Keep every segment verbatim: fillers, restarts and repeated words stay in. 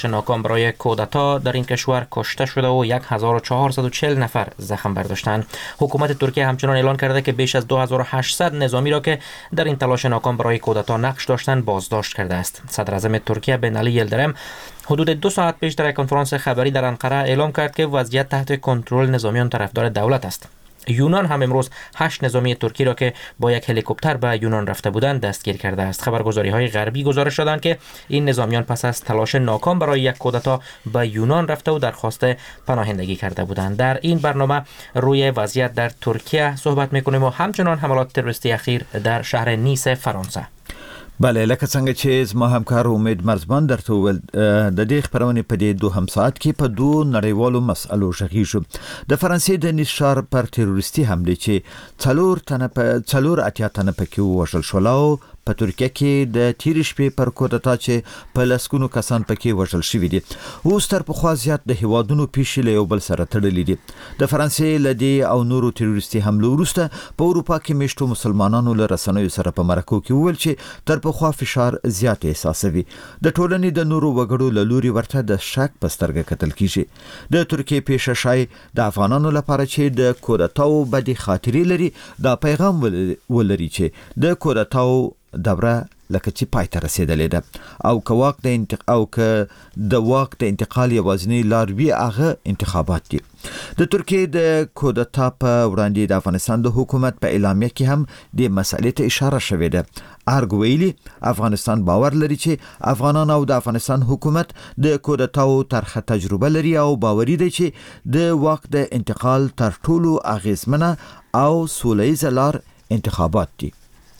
ناکام برای کودتا در این کشور کشته شده و هزار و چهارصد و چهل نفر زخم برداشتند. حکومت ترکیه همچنان اعلان کرده که بیش از دو هزار و هشتصد نظامی را که در این تلاش ناکام برای کودتا نقش داشتند بازداشت کرده است. صدر اعظم ترکیه بن علی یلدرم حدود دو ساعت پیش در یک کنفرانس خبری در انقره اعلام کرد که وضعیت تحت کنترل نظامیان طرفدار دولت است. یونان هم امروز هشت نظامی ترکی را که با یک هلیکوپتر به یونان رفته بودند دستگیر کرده است. خبرگزاری های غربی گزارش دادند که این نظامیان پس از تلاش ناکام برای یک کودتا به یونان رفته و درخواست پناهندگی کرده بودند. در این برنامه روی وضعیت در ترکیه صحبت میکنیم و همچنان حملات تروریستی اخیر در شهر نیس فرانسه. بله، لکه څنګه چې زما همکار امید مرزبان درته وویل، د دې خپرونې په دې دوهم ساعت کې په دوو نړیوالو مسألو غږیږو. د فرانسې د نیس ښار پر تروریستي حملې چې څلور تنه په څلور اتیا تنه پکې ووژل شول او په ترکیه کې د تیرې شپې پر کودتا چې په لسګونو کسان پکې وژل شوي دي، اوس تر پخوا زیات د هیوادونو پیښې له یو بل سره تړلې دي. د فرانسې له دې او نورو تروریستي حملو وروسته په اروپا کې میشتو مسلمانانو له رسنیو سره په مرکو کې وویل چې تر پخوا فشار زیات احساسوي. د ټولنې د نورو وګړو له لوري ورته د شک په سترګه کتل کیږي. د ترکیې پیښه شای د افغانانو لپاره چې د کودتاو بدې خاطرې لري دا پیغام ولري چې د کودتاو دوره لکه چې پای ته رسیدلې ده او که واک د انتقال او که د واک د انتقال یوازینی لار وي هغه انتخابات دي. د ترکیې د کودتا په وړاندې د افغانستان د حکومت په اعلامیه کې هم د مسئلې ته اشاره شوې ده. ارګ ویلي افغانستان باور لري چې افغانان او د افغانستان حکومت د کودتاو ترخه تجربه لري او باوري دی چې د واک د انتقال تر ټولو اغیزمنه او سولیزه لار انتخابات دي.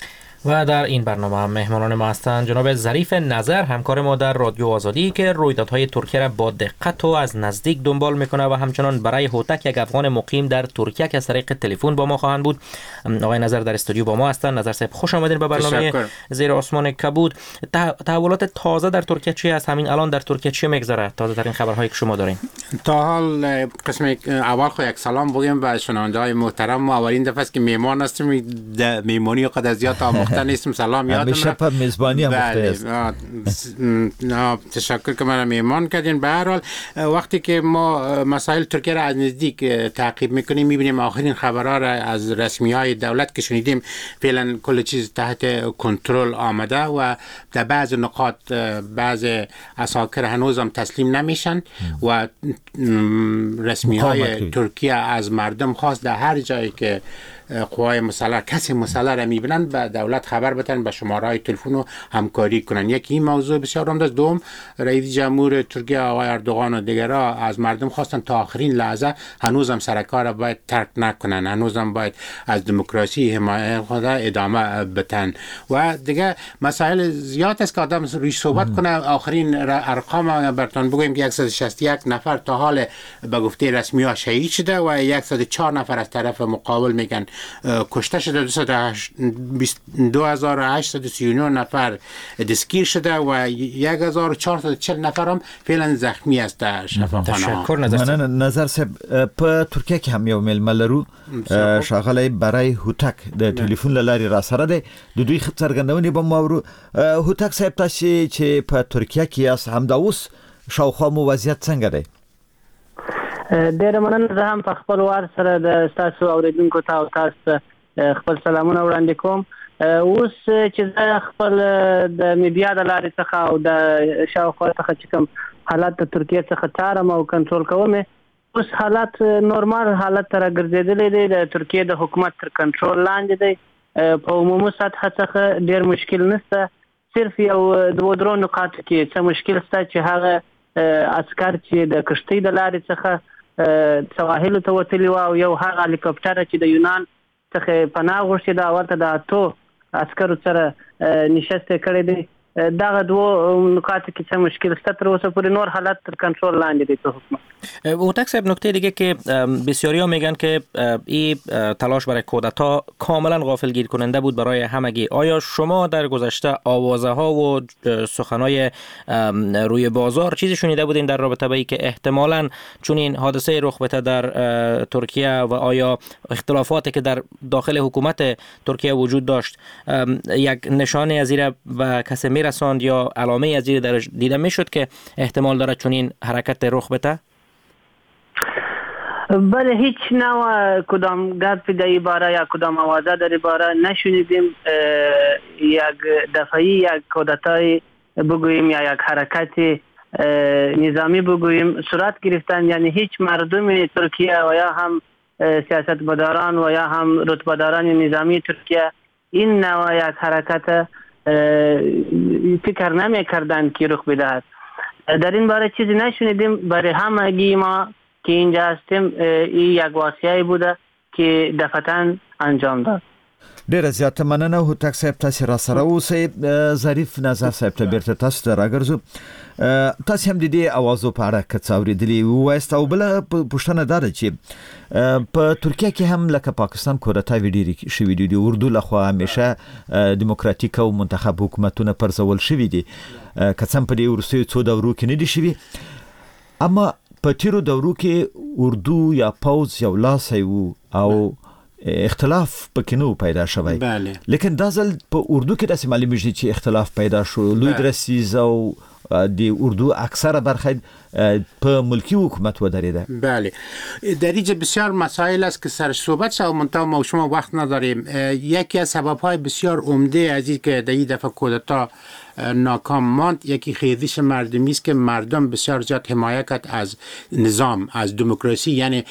و در این برنامه مهمانان ما هستند جناب ظریف نظر، همکار ما در رادیو آزادی که رویدادهای ترکیه را با دقت و از نزدیک دنبال میکنه و همچنان برای هوتک یک افغان مقیم در ترکیه که از طریق تلفن با ما خواهند بود. آقای نظر در استودیو با ما هستند. نظر صاحب خوش آمدین به برنامه زیر آسمان کبود. تحولات تازه در ترکیه چی است؟ همین الان در ترکیه چی میگذره؟ تازه ترین خبرهایی که شما دارین. تا حال قسم اول خو یک سلام بگیم به شنونده‌های محترم. ما اولین دفعه است که میهمان هستیم، در میهمانی قد زیاد آموخته نیستم. سلام یادم همیشه په میزبانی آموخته است. تشکر که من میهمان کردین. به هر حال وقتی که ما مسائل ترکیه را از نزدیک تعقیب میکنیم میبینیم آخرین خبرها را از رسمیای دولت که شنیدیم فعلا کل چیز تحت کنترل آمده و در بعض نقاط بعض عساکر هنوز هم تسلیم نمیشن و رسمیای ترکیه از مردم خواست در هر جایی که قوای مسلح کسی مسلح را میبینن به دولت خبر بدن، به شماره‌های تلفن و همکاری کنن. یکی این موضوع بسیار عمده است. دوم، رئیس جمهور ترکیه آقای اردوغان و دیگرها از مردم خواستن تا آخرین لحظه هنوزم سر کار باید ترک نکنن، هنوزم باید از دموکراسی حمایت خود ادامه بدن و دیگه مسائل زیاد است که آدم روی صحبت کنه. آخرین ارقام براتون بگویم که صد و شصت و یک نفر تا حال به گفته رسمی ها شهید شده و صد و چهار نفر از طرف مقابل میگن کشته شده. دو هزار و هشتصد و سی و نه نفر دستگیر شده و هزار و چهارصد و چهل نفر هم فعلا زخمی است در شفاخانه ها. تشکر نظر نظر صاحب. په ترکیه کې هم یو مېلمه لرو، ښاغلی برای هوتک د ټلیفون له لارې را سره دی. د دوی څرګندونې به مو اورو. هوتک صاحب، تاسو چې په ترکیه کې یاست همدا اوس شاوخوا مو وضعیت څنګه دی؟ ډېره مننه. زه هم په خپل وار سره د ستاسو اوریدونکو ته او تاسو ته خپل سلامونه وړاندې کوم. اوس چې زه خپل د میډیا د لارې څخه او د شاوخوا څخه چې کوم حالات د ترکیې څخه څارم او کنټرول کوم، اوس حالات نورمال حالت ته راګرځېدلی دی. د ترکیې د حکومت تر کنټرول لاندې دی. په عمومي سطحه څخه ډېر مشکل نشته. صرف یو دوه درو نقاطو کې څه مشکل شته چې هغه عسکر چې د کشتۍ د لارې څخه سواحلو ته وتلي وو او یو هغه هلیکاپټر چې د یونان څخه پناه غوښتې ده ورته د اتو عسکرو سره نشسته کړی دی. دغه دوه نکات که چه مشکل است تر اوسه پورې نور حالت تر کنترل لاندې دي تو حکومت. هوتک صاحب نکته دیگه که بسیاری‌ها میگن که این تلاش برای کودتا کاملا غافلگیر کننده بود برای همگی. آیا شما در گذشته آوازه ها و سخنای روی بازار چیزی شنیده بودین در رابطه با اینکه احتمالاً چون این حادثه رخ بده در ترکیه و آیا اختلافاتی که در داخل حکومت ترکیه وجود داشت یک نشانه از این و کسی میرساند یا علامه از زیر درش دیده میشد که احتمال داره چنین حرکت رخ بده؟ بله، هیچ نوع کدام گپ در این باره یا کدام آوازه در این باره نشنیدیم. یک دفعی یک کودتای بگوییم یا یک حرکت نظامی بگوییم صورت گرفتن، یعنی هیچ مردم ترکیه و یا هم سیاستمداران و یا هم رتبه‌داران نظامی ترکیه این نوع یک حرکت فکر نمی کردن که رخ بدهد. در این باره چیزی نشنیدیم. برای همگی ما که اینجا هستیم این یک واقعی بوده که دفعتاً انجام داد. ډیره زیاته مننه هوتک صاحب، تاسو را سره اوسئ. ظریف نظر صاحب ته بیرته تاسو ته راګرځو. تاسو هم د دې اوازو په اړه که څه اورېدلي ووایاست، او بله پوښتنه دا ده چې په ترکیه کې هم لکه پاکستان کودتاوې ډېرې شوي دي. د اردو لخوا همیشه دیموکراتیک او منتخب حکومتونه پرځول شوي دي، که څه هم په دې وروستیو څو دورو کې نه دي شوي، اما په تیرو دورو کې اردو یا پوز یو لاسی و او اختلاف پکې نو پیدا شوی. بله. لیکن دا ځل په اردو کې داسې معلومیږي چې اختلاف پیدا شو. لوی درسیز او د اردو اکثر برخه په ملکی حکومت ودریده. بله، در اینجا بسیار مسائل است که سر صحبت شد، منتها ما شما وقت نداریم. یکی از سبب‌های بسیار عمده از این که در این دفعه کودتا ناکام ماند، یکی خیزش مردمی است که مردم بسیار زیاد حمایت کرد از نظام، از دموکراسی. یعنی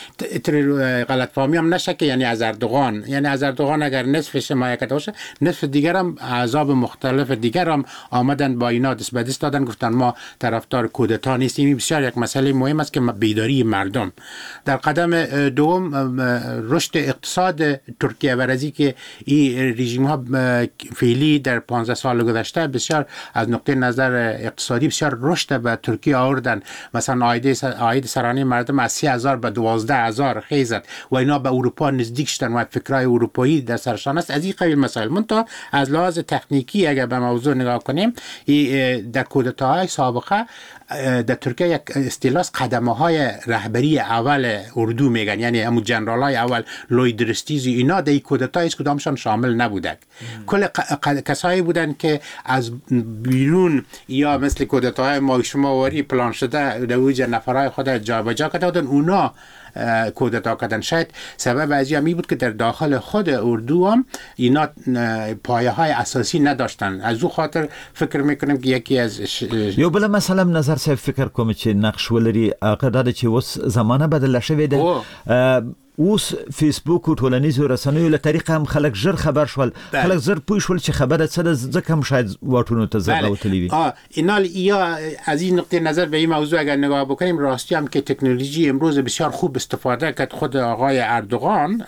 غلط فهمی هم نشه که یعنی از اردوغان، یعنی از اردوغان اگر نصفش حمایت کرده باشه، نصف دیگر هم احزاب مختلف دیگر هم آمدن با اینا دست به دست دادن، گفتن ما طرفدار کودتا نیستیم. این بسیار یک مسئله مهم است که بیداری مردم. در قدم دوم رشد اقتصاد ترکیه و رزی که این رژیم ها فعلی در پانزده سال گذشته بسیار از نقطه نظر اقتصادی بسیار رشد به ترکیه آوردن. مثلا عاید عاید سرانه مردم از سی هزار به دوازده هزار خیزد و اینا به اروپا نزدیک شدن و فکرای اروپایی در سرشان است. از این قبیل مسائل. منتها از لحاظ تکنیکی اگر به موضوع نگاه کنیم، در کودتاهای سابقه در ترکیه یک اصطلاح قدمه های رهبری اول اردو میگن، یعنی همون جنرال های اول لوی درستیزی اینا در کودتا هیچ کدامشان شامل نبودن. کل کسایی بودن که از بیرون یا مثل کودتاهای ما شما واری پلان شده در وجه نفرهای خود جابجا کرده بودن، اونا کودتا کردن. شاید سبب از این بود که در داخل خود اردو هم اینا پایه های اساسی نداشتن. از او خاطر فکر میکنم که یکی از ش... یو بل مثلا نظر صاحب فکر کوم چې نقش ولري هغه د چې اوس زمانه بدله شوې ده. اوس فیسبوک او ټولنیزو رسنیو له طریقه هم خلک ژر خبر شول، خلک ژر پوه شول چې خبره څه ده، ځکه هم شاید واټونو ته زر راوتلي وي. اینا یا از این نقطه نظر به این موضوع اگر نگاه بکنیم، راستی هم که تکنولوژی امروز بسیار خوب استفاده کرد. خود آقای اردوغان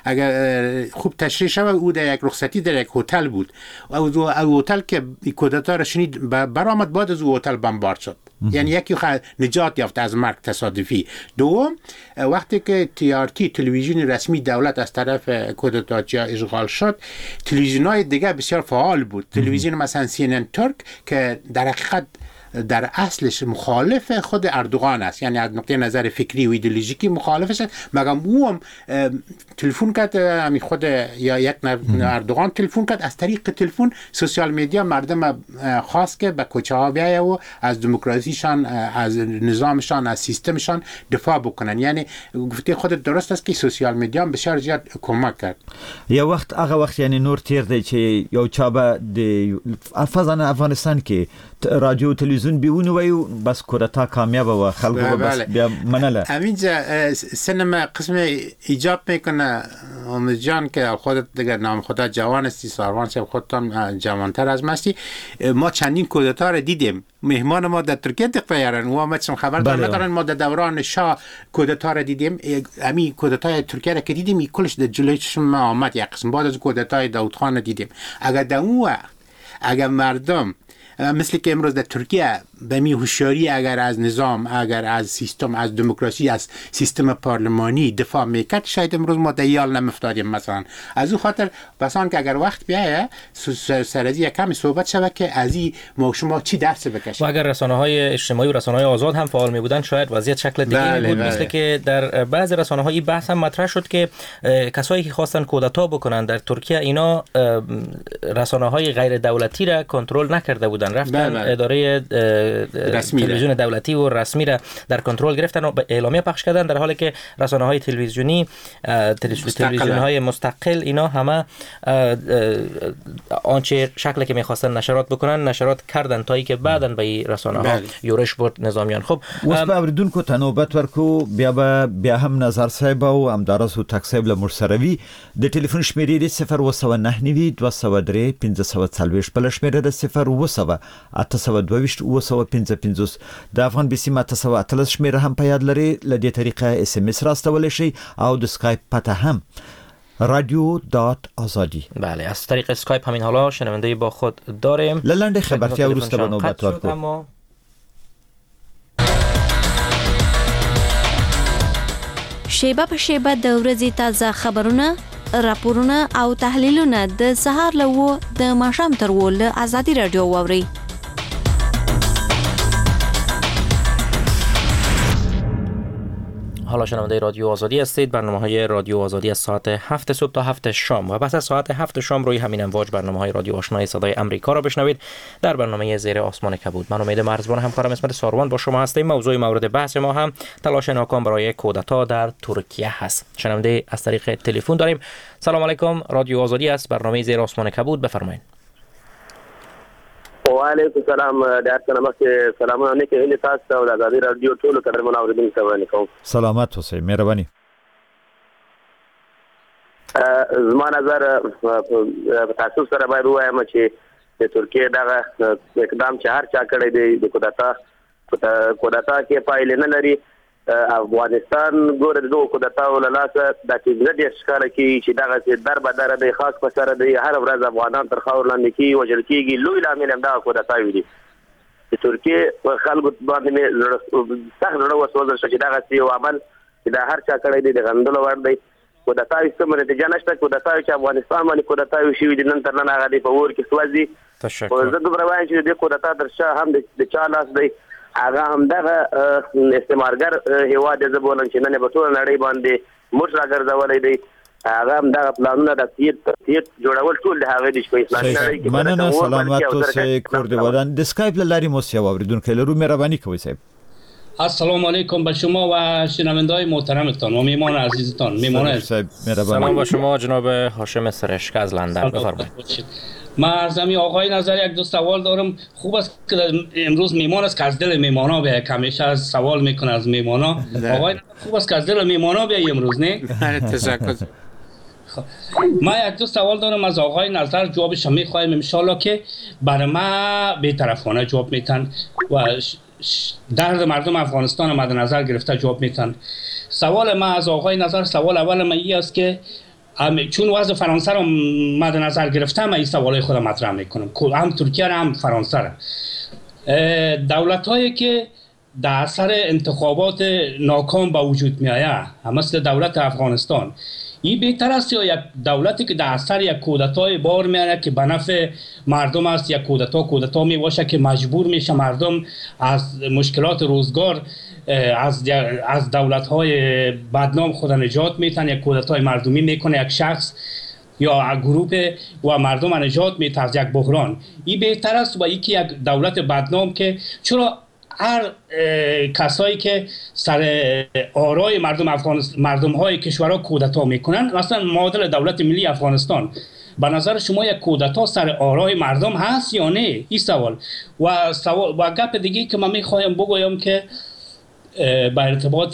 اگر خوب تشریح شود، او در یک رخصتی در یک هتل بود، او هتل که کودتا را شنید برآمد، بعد از او هتل بمبارد شد. یعنی یکی نجات یافت از مرگ تصادفی. دوم، وقتی که تی آر تی تلویزیون رسمی دولت از طرف کودتاچیا اشغال شد، تلویزیون‌های دیگه بسیار فعال بود. تلویزیون مثلا سی ان ان ترک که در حقیقت در اصلش مخالف خود اردوغان است، یعنی از نقطه نظر فکری و ایدئولوژیکی مخالفش است، مگم او هم تلفن کرد، همین خود یا یک اردوغان تلفن کرد، از طریق تلفن سوشال میدیا مردم خواست که به کوچه ها بیایه و از دموکراسیشان، از نظامشان، از سیستمشان دفاع بکنن. یعنی گفته خود درست است که سوشال میدیا بسیار زیاد کمک کرد. یا وقت هغه وخت یعنی نور تیر دی چې یو چا به د افغان افغانستان کې رادیو تلویزیون بیونه وایو بس کودتا کامیاب و خلکو بس بیا منله. همینجا سینما قسم ایجاب میکنه امید جان که خودت دیگه نام خدا جوان هستی، ساروان صاحب خودتان جوانتر از مستی. ما چندین کودتا را دیدیم. مهمان ما در ترکیه دقیقاً و ما چون خبر ندارن، ما در دوران شاه کودتا را دیدیم. امی کودتای ترکیه را که دیدیم کلش در جلوی چشم آمد یک قسم. بعد از کودتای داود خان دیدیم. اگر در اون وقت اگر مردم مثل که امروز در ترکیه به می هوشیاری اگر از نظام، اگر از سیستم، از دموکراسی، از سیستم پارلمانی دفاع میکرد، شاید امروز ما دیال نمیفتادیم. مثلا از او خاطر بسان که اگر وقت بیایه سرازی یکم صحبت شود که از این ما شما چی درس بکشید. و اگر رسانه‌های اجتماعی و رسانه‌های آزاد هم فعال می بودن شاید وضعیت شکل دیگه بله بود. بله. مثل که در بعضی رسانه‌های بحث هم مطرح شد که کسایی که خواستن کودتا بکنن در ترکیه اینا رسانه‌های غیر دولتی را کنترل نکرده بودن، رفتن بله. اداره تلویزیون دولتی و رسمی را در کنترل گرفتن و اعلامیه پخش کردن، در حالی که رسانه‌های تلویزیونی تلویزیون‌های مستقل اینا همه آنچه شکلی که می‌خواستن نشرات بکنن نشرات کردن تا اینکه بعداً به رسانه‌ها یورش برد نظامیان. خب اوس به اوریدونکو ته نوبت ورکو بیا به بیا هم نظر صاحب او همدارس او تک صاحب له مرسروي د ټلیفون شمیرې صفر و سو نه نوي دوه سو درې پنځه سو څلوېښت بل شمیره د صفر و سو اته سو دوه ویشت و سو پنځه پنځوس د افغان بیسیم اته سو اتلس شمیره هم په یاد لري. ل دې طریقه اس ام اس راستول شي او د اسکایپ پته هم رادیو دات آزادی. بله از طریق اسکایپ همین حالا شنونده با خود داریم. لنډه خبرتیا وروسته به نوبت ورکو. شیبه په شیبه د ورځې تازه خبرونه، راپورونه او تحلیلونه د سهار له و د ماښام تر و له آزادي رادیو واورئ. حالا شنونده رادیو آزادی هستید. برنامه‌های رادیو آزادی از ساعت هفت صبح تا هفت شام و پس از ساعت هفت شام روی همین امواج برنامه‌های رادیو آشنای صدای آمریکا را بشنوید. در برنامه زیر آسمان کبود من امید مرزبان همکارم اسمت ساروان با شما هستیم. موضوع مورد بحث ما هم تلاش ناکام برای کودتا در ترکیه هست. شنونده از طریق تلفن داریم. سلام علیکم، رادیو آزادی است، برنامه زیر آسمان کبود، بفرمایید. و علیکم السلام. د سلامت سلامونه نه کې تاسو او د آزادي رادیو ټول قدرمن اوریدونکو ته کوم. سلامت اوسئ، مهرباني. زما نظر په تاسو سره باید وایم چې د ترکیه دغه اقدام چې هر چا کړی دی د کودتا کودتا کې پایله نه لري. افغانستان ګوره د کودتا ولاسه د تیزه د ښکار کې چې دغه در به در د خاص په سره د هر ورځ افغانان تر خاور لاندې کې وجل کېږي. لوی لامل هم دا کودتا وی دي. د ترکیه خلکو باندې سخت ډول وسوځل چې دغه یو عمل چې د هر چا کړی دی د غندلو ور دی. کودتا یې څه نتیجه نشته. کودتا چې افغانستان باندې کودتا وی شي د نن تر نن هغه دی په ور کې سوځي. تشکر. زه دومره وایم چې د کودتا درشه هم د چا لاس دی. هغه هم دغه استعمارګر هیواد د بولن چې نه به ټول نړۍ باندې موږ راګرځولې دی. هغه هم دغه پلانونه د تیر تیر جوړول ټول د هغه د اسلامي نړۍ کې. مننه، سلامت اوسئ کور دی ودان. د اسکایپ لاري مو سی اوریدونکو لرو مهرباني کوئ صاحب. السلام علیکم به شما و شنونده‌های محترمتان و میهمان عزیزتان. میهمان سلام با شما جناب هاشم سرشک از لندن، بفرمایید. من از همین آقای نظر یک دو سوال دارم. خوب است که امروز میمان است که از دل میمانا بیایی که همیشه از سوال میکنه از میمانا. آقای نظر خوب است که از دل میمانا بیایی امروز، نه؟ تشکر. ما یک دو سوال دارم از آقای نظر، جوابش هم میخوایم انشالله که برای ما بی‌طرفانه جواب میتن و درد مردم افغانستان مد نظر گرفته جواب میتن. سوال ما از آقای نظر، سوال اول ما این است که چون وضع فرانسه رو مد نظر گرفتم این سوالای خودم مطرح میکنم، هم ترکیه رو هم فرانسه رو. دولت هایی که در اثر انتخابات ناکام به وجود می آید مثل دولت افغانستان، این بهتر است یا یک دولتی که در اثر یک کودتای بار می آید که به نفع مردم است، یک کودتا کودتا می باشه که مجبور میشه مردم از مشکلات روزگار از از دولت‌های بدنام خود نجات میتن، یک کودتای مردمی میکنه یک شخص یا گروه و مردم نجات میتن از یک بحران. این بهتر است و یکی یک دولت بدنام که چرا هر کسایی که سر آرای مردم افغانستان مردم های کشورها کودتا میکنن، مثلا معادل دولت ملی افغانستان، به نظر شما یک کودتا سر آرای مردم هست یا نه؟ این سوال. و سوال و گپ دیگه که من میخوایم بگویم که با ارتباط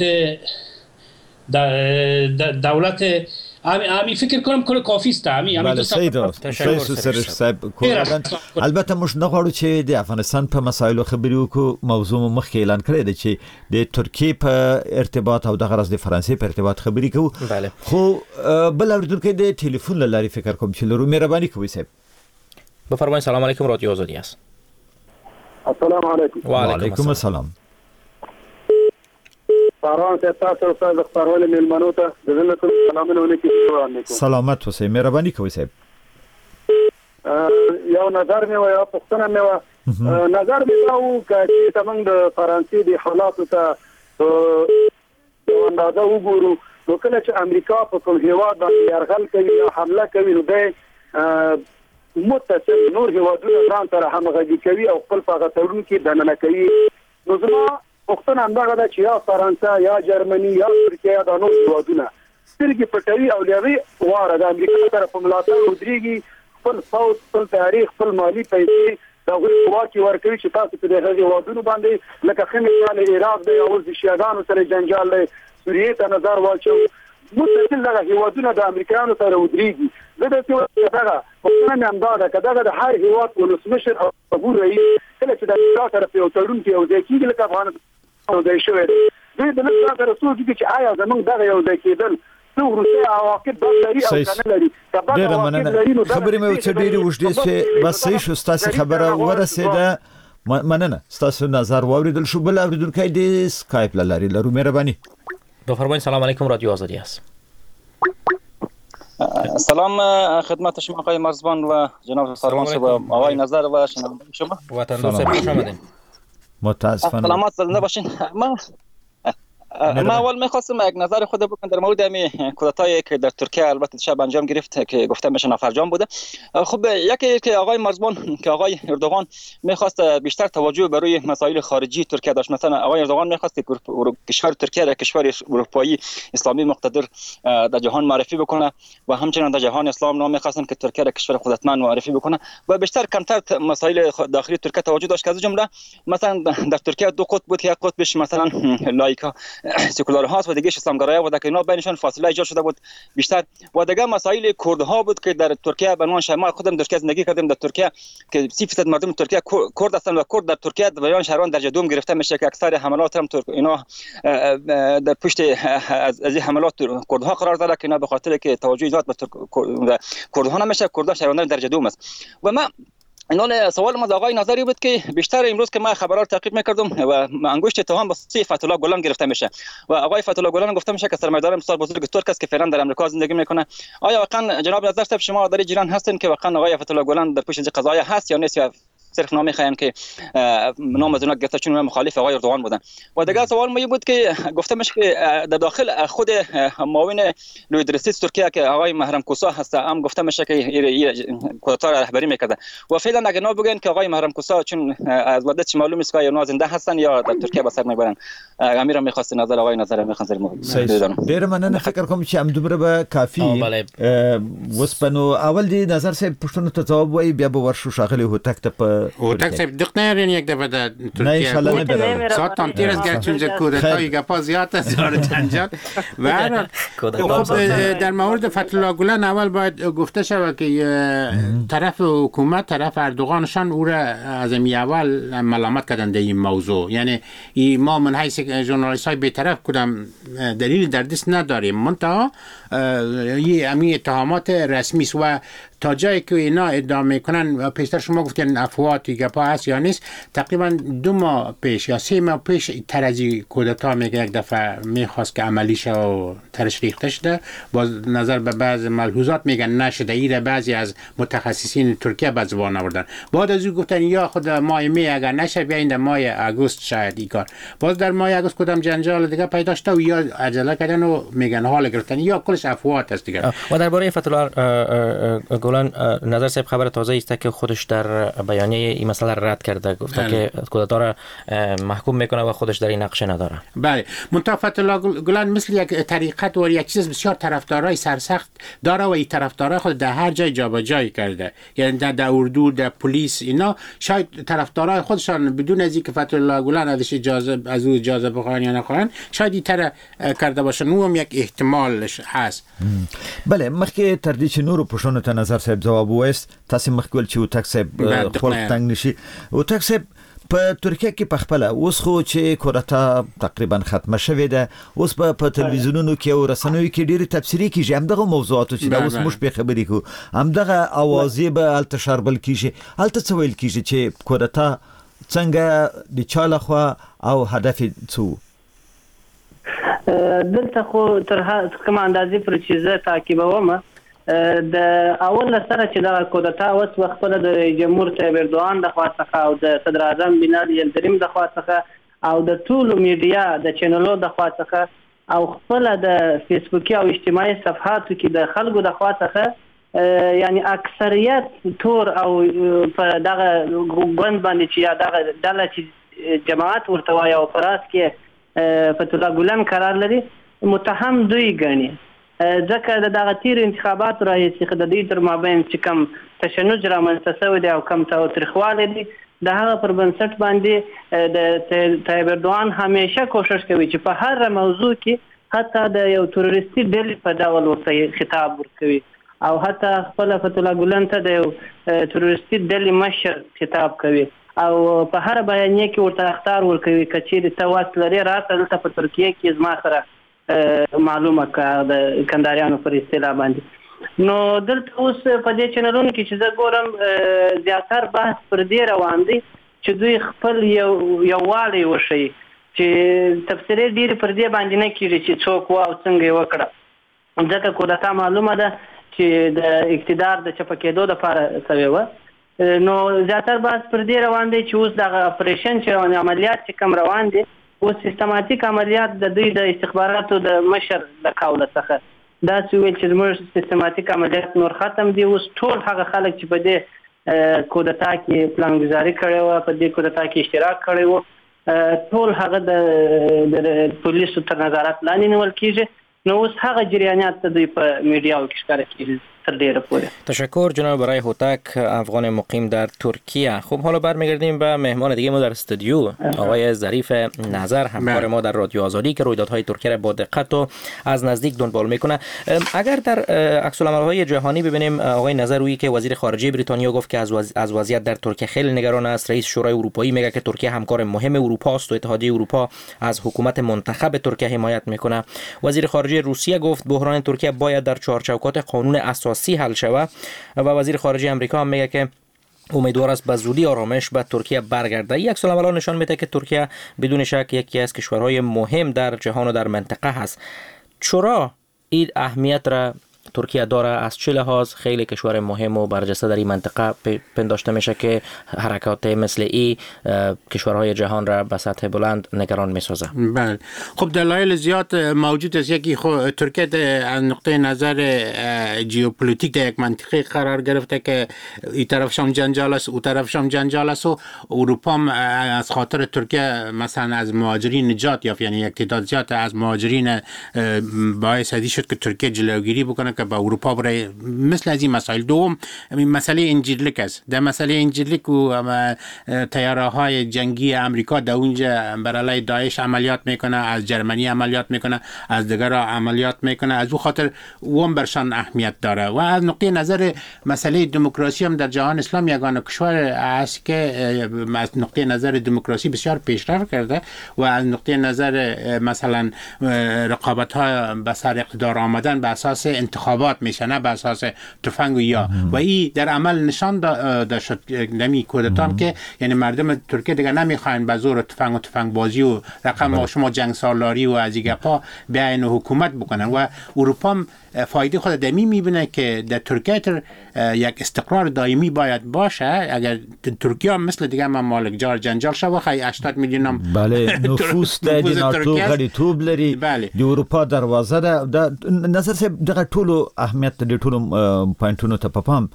دولت امی فکر کنم کل کافی است. امی امی تشکر سرش صاحب کوردن. البته موږ نه غواړو چې د افغانستان په مسایلو خبرې وکړو. موضوع مخکې اعلان کړی دی چې د ترکیه په ارتباط او د غرض د فرانسې په ارتباط خبرې کوو. خو بل اوریدونکو د ټلیفون له لارې فکر کوم چې لرو مهرباني کوئ صاحب. بفرمایئ. سلام علیکم، رادیو آزادی است. السلام علیکم. وعلیکم السلام. سلام تاسو ته د خبرولې ملمنو ته د زمکو سلامونه وکړم. سلامت اوسئ، مهرباني کوئ صاحب. یو نظر مې و یا پښتنه مې و نظر مې دا و چې تمنګ د فرانسې د حالاتو ته یو اندازه وګورو، نو کله چې امریکا په کوم هیواد باندې یرغل کوي یا حمله کوي نو د متصل نور هیوادونو ځان سره همغږي کوي او خپل فغترون کې دننه کوي. نو زما پښتنه همدغه ده چې یا فرانسه یا جرمني یا ترکیه دا نور هیوادونه سترګې پټوي او لوي واره د امریکا سره په ملاتړ ودرېږي، خپل فوج، خپل تاریخ، خپل مالی پیسې دا غوړي واکي ورکوي چې تاسو په دغه هیوادونو باندې لکه خمیشال عراق دی او د شیعاګانو سره جنجال دی، سوریې ته نظر واچو، متصل دغه هیوادونه د امریکایانو سره ودرېږي. زه د څه دغه پښتنه مې همدغه که دغه د هر هیواد ولسمشر او عبور رئیس کله چې د امریکا سره په یو تړون کې یو ځای کېږي لکه افغانستان یو ځای شوی دی، دوی د نن سره سوچي چې آیا زموږ دغه یو ځای کېدل څو وروسته عواقب به لري او کنه لري. ډېره مننه. خبرې مې څه ډېرې اوږدې شوې، بس صحیح شو، ستاسې خبره ورسېده. مننه، ستاسو نظر واورېدل شو. بل اورېدونکی د سکایپ له لارې لرو، مهرباني. بفرمایید. سلام علیکم، رادیو آزادی است. سلام خدمت شما آقای مرزبان و جناب سروان صاحب، آقای نظر و شنونده شما. وطن دوست خوش آمدین. متاسفانه سلامت زنده باشین. من ما اول می‌خواستم یک نظر خود بکنم در مورد همین کودتایی که در ترکیه البته شب انجام گرفت که گفته میشه نفرجان بوده. خب یکی که آقای مرزبان که آقای اردوغان می‌خواست بیشتر توجه بر روی مسائل خارجی ترکیه داشت. مثلا آقای اردوغان می‌خواست کشور ترکیه را کشور اروپایی اسلامی مقتدر در جهان معرفی بکنه و همچنین در جهان اسلام نام می‌خواستن که ترکیه را کشور قدرتمند معرفی بکنه و بیشتر کمتر مسائل داخلی ترکیه توجه داشت. که از جمله مثلا در ترکیه دو قطب بود که یک قطبش مثلا لایکا سکولار هاست و دیگه اسلامگرایان و در اینا بینشون فاصله ایجاد شده بود بیشتر. و دیگه مسائل کردها بود که در ترکیه به عنوان شما خودم در ترکیه زندگی کردیم، در ترکیه که سی درصد مردم ترکیه کرد هستند و کرد در ترکیه به عنوان شهروند درجه دوم گرفته میشه که اکثر حملات هم ترک اینا در پشت از از حملات کردها قرار داره که اینا به خاطر که توجه زیاد به کردها نمیشه، کردها شهروندان درجه دوم است. و ما اینال سوال ما آقای نظری بود که بیشتر امروز که ما خبرات تعقیب میکردم و انگشت اتهام به سی فتح الله گلان گرفته میشه و آقای فتح الله گلان گفته میشه که سرمایه‌دار بسیار بزرگ ترک است که فعلا در آمریکا زندگی میکنه. آیا واقعا جناب نظر صاحب شما در جیران هستین که واقعا آقای فتح الله گلان در پشت قضایا هست یا نیست، یا صرف نامی خواهیم که نام از اونا گرفته چون مخالف آقای اردوغان بودن؟ و دیگه سوال ما بود که گفته میشه که در داخل خود معاون لویدرسیس ترکیه که آقای محرم کوسا هست هم گفته میشه که کودتا رهبری میکرده و فعلا اگه نو بگن که آقای محرم کوسا چون از مدت معلوم است که یا زنده هستن یا در ترکیه به سر میبرن. امیر میخواست نظر آقای نظر میخوام بدونم. ډیر مننه. فکر کوم چې هم دومره به کافی وسپنو اول دی نظر صاحب پښتون ته جواب وای بیا به ورشو شاغلی هوتک ته په هوتک صاحب دقیقاً یعنی یک دفعه در ترکیه ساعت هم تیر از گرچون کودتای گپا زیاد است زار جنجال و در مورد فتح الله گلان اول باید گفته شود که طرف حکومت طرف اردوغانشان او را از اول ملامت کردن در این موضوع. یعنی ما من حیث ژورنالیست های بی‌طرف کدام دلیل در دست نداریم، منتها این امی اتهامات رسمی است و تا جایی که اینا ادعا میکنن پیشتر شما گفتین افواهی گپا هست یا نیست، تقریبا دو ماه پیش یا سه ماه پیش ترازی کودتا میگه یک دفعه میخواست که عملی شه و ترش ریخته شده، باز نظر به بعض ملحوظات میگن نشده. ایره بعضی از متخصصین ترکیه به زبان آوردن، بعد از او گفتن یا خود ماه می اگر نشه بیاین در ماه آگوست شاید این کار. باز در ماه آگوست کدام جنجال دیگه پیدا شده و یا عجله کردن و میگن حال گرفتن یا کلش افواهات است دیگه. و درباره فتح الله گلان نظر صاحب خبر تازه است که خودش در بیانیه این مسئله رد کرده، گفته که کودتا را محکوم میکنه و خودش در این نقش نداره. بله، منتها فتح الله گلان مثل یک طریقت و یک چیز بسیار طرفدارای سرسخت داره و این طرفدارای خود در هر جای جابجایی کرده، یعنی در, در اردو، در پلیس اینا شاید طرفدارای خودشان بدون از اینکه فتح الله گلان ازش اجازه از او اجازه بخوان یا نخوان شاید این طرح کرده باشن. او هم یک احتمالش هست. بله، مخکې تر دې چې نورو پوښتنو ته نظر صاحب جواب وایست، تاسو مخکې ول چې هوتک صاحب خپل تنګ نشي. هوتک صاحب په ترکیه کې په خپل اوس خو چې کودتا تقریبا ختمه شوې ده، اوس په تلویزیونونو کې او رسنیو کې ډېری تفسیری کیږي همدغه موضوعاتو چې دا اوس موږ په خبرې کوو، همدغه اوازې به الته شربل کیږي. الته څه ویل کیږي چې کودتا څنګه د چا لخوا او هدف څه دلته خو تر کوم اندازې پر چې زه تعقیبوم د اول سره چې دا کودتا اوس خپل د جمهور طیب اردوغان د خوا څخه او د صدر اعظم بنالي یلدریم د خوا څخه او د ټولو میډیا د چینلو د خوا څخه او خپل د فیسبوکي او اجتماعي صفحاتو کې د خلکو د خوا څخه یعنی اکثریت تور او په دغه ګوند باندې چې دغه ډله چې جماعت ورته وایي او پراس کې فتح الله ګلان قرار لري متهم دوی ګڼي ځکه د دغه تیر انتخابات راهیسې د دې تر مابین چې کم تشنج رامنځته شوی دی او کم تاوتریخوالی دی د هغه پر بنسټ باندې د طیب اردوغان همیشه کوشش کوي چې په هر موضوع کې حتی د یو تروریستي ډلې په ډول ورته خطاب ورکوي او حتی خپل فتح الله ګلان ته د یو تروریستي ډلې مشر خطاب کوي او په هر بیانیه کې ورته اخطار ورکوي که چیرې ته واس لرې راته دلته په ترکیه کې زما سره معلومه که د کنداریانو پر اصطلاح باندې نو دلته اوس په دې چینلونو کې چې زه ګورم زیاتر بحث پر دې روان دی چې دوی خپل یو یووالی وښیي چې تفسیرې ډېرې پر دې باندې نه کېږي چې څوک و او څنګه یې وکړه ځکه کودتا معلومه ده چې د اقتدار د چپه کېدو دپاره سوې وه نو زیاتر بحث پر دې روان دی چې اوس دغه اپریشن چې عملیات چې کم روان دي اوس سیستماتیک عملیات د دوی د استخباراتو د مشر د قوله څخه داسې ویل چې زموږ سیستماتیک عملیات نور ختم دي اوس ټول هغه خلک چې په دې کودتا کې پلانګزاري کړې وه په دې کودتا کې اشتراک کړی و ټول هغه د پولیسو تر نظارت لاندې نیول کېږي نو اوس هغه جریانات ته دوی په میډیاو کې ښکاره کېږي تشکر جناب برای هوتک افغان مقیم در ترکیه. خب حالا برمیگردیم به مهمان دیگه ما در استودیو آقای ظریف نظر همکار ما در رادیو آزادی که رویدادهای ترکیه را با دقت و از نزدیک دنبال میکنه. اگر در عکس العمل‌های جهانی ببینیم آقای نظر رویی که وزیر خارجه بریتانیا گفت که از وز... از وضعیت در ترکیه خیلی نگران است. رئیس شورای اروپایی میگه که ترکیه همکار مهم اروپا است و اتحادیه اروپا از حکومت منتخب ترکیه حمایت میکنه. وزیر خارجه روسیه گفت بحران ترکیه باید در چارچوکات قانون اساسی حل شود و وزیر خارجه آمریکا هم میگه که امیدوار است به زودی آرامش به ترکیه برگرده. یک عکس العمل نشان میده که ترکیه بدون شک یکی از کشورهای مهم در جهان و در منطقه هست. چرا این اهمیت را ترکیه داره؟ از چه لحاظ خیلی کشور مهم و برجسته در این منطقه پنداشته میشه که حرکات مثل این کشورهای جهان را به سطح بلند نگران میسازه؟ بله خب دلایل زیاد موجود است. یکی خب ترکیه از نقطه نظر ژئوپلیتیک در یک منطقه قرار گرفته که این طرفشان جنجال است او طرفشان جنجال است و اروپا از خاطر ترکیه مثلا از مهاجرین نجات یافت، یعنی یک تعداد زیاد از مهاجرین باعث شد که ترکیه جلوگیری بکنه که با اروپا برای مثل از این مسائل. دوم مسئله انجیرلیک است. در مسئله انجیرلیک و تیاره های جنگی امریکا در اونجا بر علیه داعش عملیات میکنه، از جرمنی عملیات میکنه، از دیگر عملیات میکنه، از او خاطر اون برشان اهمیت داره. و از نقطه نظر مسئله دموکراسی هم در جهان اسلام یگانه کشور است که از نقطه نظر دموکراسی بسیار پیشرفت کرده و از نقطه نظر مثلا رقابت ها به سر اقتدار آمدن به اساس انتخابات میشه، نه به اساس تفنگ و یا و این در عمل نشان داده شد نمی کودتا که یعنی مردم ترکیه دیگه نمیخواین به زور تفنگ و تفنگ بازی و رقم شما جنگ سالاری و از این گپا بیاین حکومت بکنن. و اروپا فایده خود دمی میبینه که در ترکیه تر یک استقرار دائمی باید باشه. اگر ترکیه مثل دیگه ممالک جار جنجال شوه خیلی هشتاد میلیون هم بله نفوس ده د ناتو غړي توب لري د اروپا دروازه ده د نظر سه دغه ټولو اهمیت د ټولو پوینټونو ته پپام.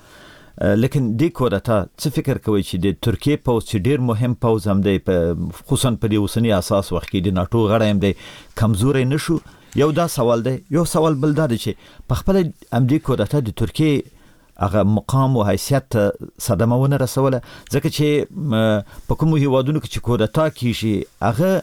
لیکن د کودتا څه فکر کوي چې د ترکیه پوز چې ډیر مهم پوز هم دی خصوصا په دې اوسنی اساس وخت کې د ناتو غړی هم دی کمزوري نشو؟ یو دا سوال دی. یو سوال بل دا دی چې په خپل امدی کودتا د ترکیه هغه مقام او حیثیت صدمه ونه رسوله، ځکه چې په کومو هیوادونو کې چې کودتا کیږي هغه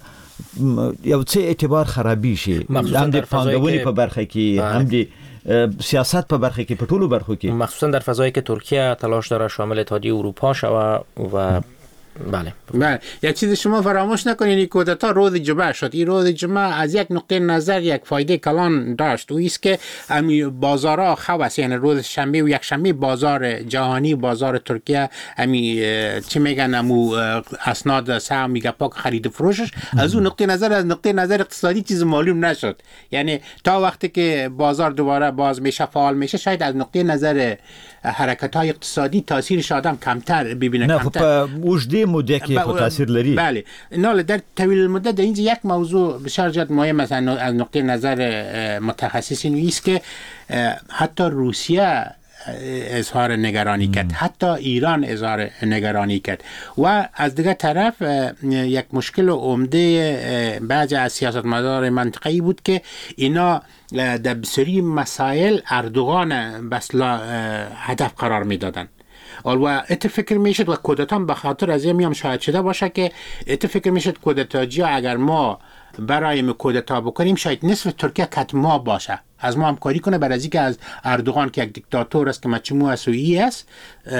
یو څه اعتبار خرابي شي، هم د پانګونې په برخه کې هم د سیاست په برخه کې په ټولو برخو کې، مخصوصا در فضایی که ترکیه تلاش داره شامل اتحادیه اروپا شوه و بله بله یک چیز شما فراموش نکنید این کودتا روز جمعه شد. این روز جمعه از یک نقطه نظر یک فایده کلان داشت و ایست که امی بازارها خواست، یعنی روز شنبه و یک شنبه بازار جهانی بازار ترکیه امی چی میگن امو اسناد سهم میگه پاک خرید و فروشش از اون نقطه نظر از نقطه نظر اقتصادی چیز معلوم نشد. یعنی تا وقتی که بازار دوباره باز میشه فعال میشه شاید از نقطه نظر حرکت های اقتصادی تاثیرش آدم کمتر ببینه. نه خب وجدی مدت که خود تاثیر لري. بله نه در طویل المدت در اینجا یک موضوع بسیار جد مهم است از نقطه نظر متخصصین است که حتی روسیه اظهار نگرانی کرد، حتی ایران اظهار نگرانی کرد و از دیگه طرف یک مشکل عمده بعضی از سیاستمداران منطقه‌ای بود که اینا در بسیاری مسائل اردوغان بسلا هدف قرار میدادن و ات فکر میشد و کودتا به خاطر از این میام شاید شده باشه که ات فکر میشد کودتاجی اگر ما برای کودتا بکنیم شاید نصف ترکیه کت ما باشه، از ما همکاری کنه برای از اینکه از اردوغان که یک دیکتاتور است که مچمو اسوئی است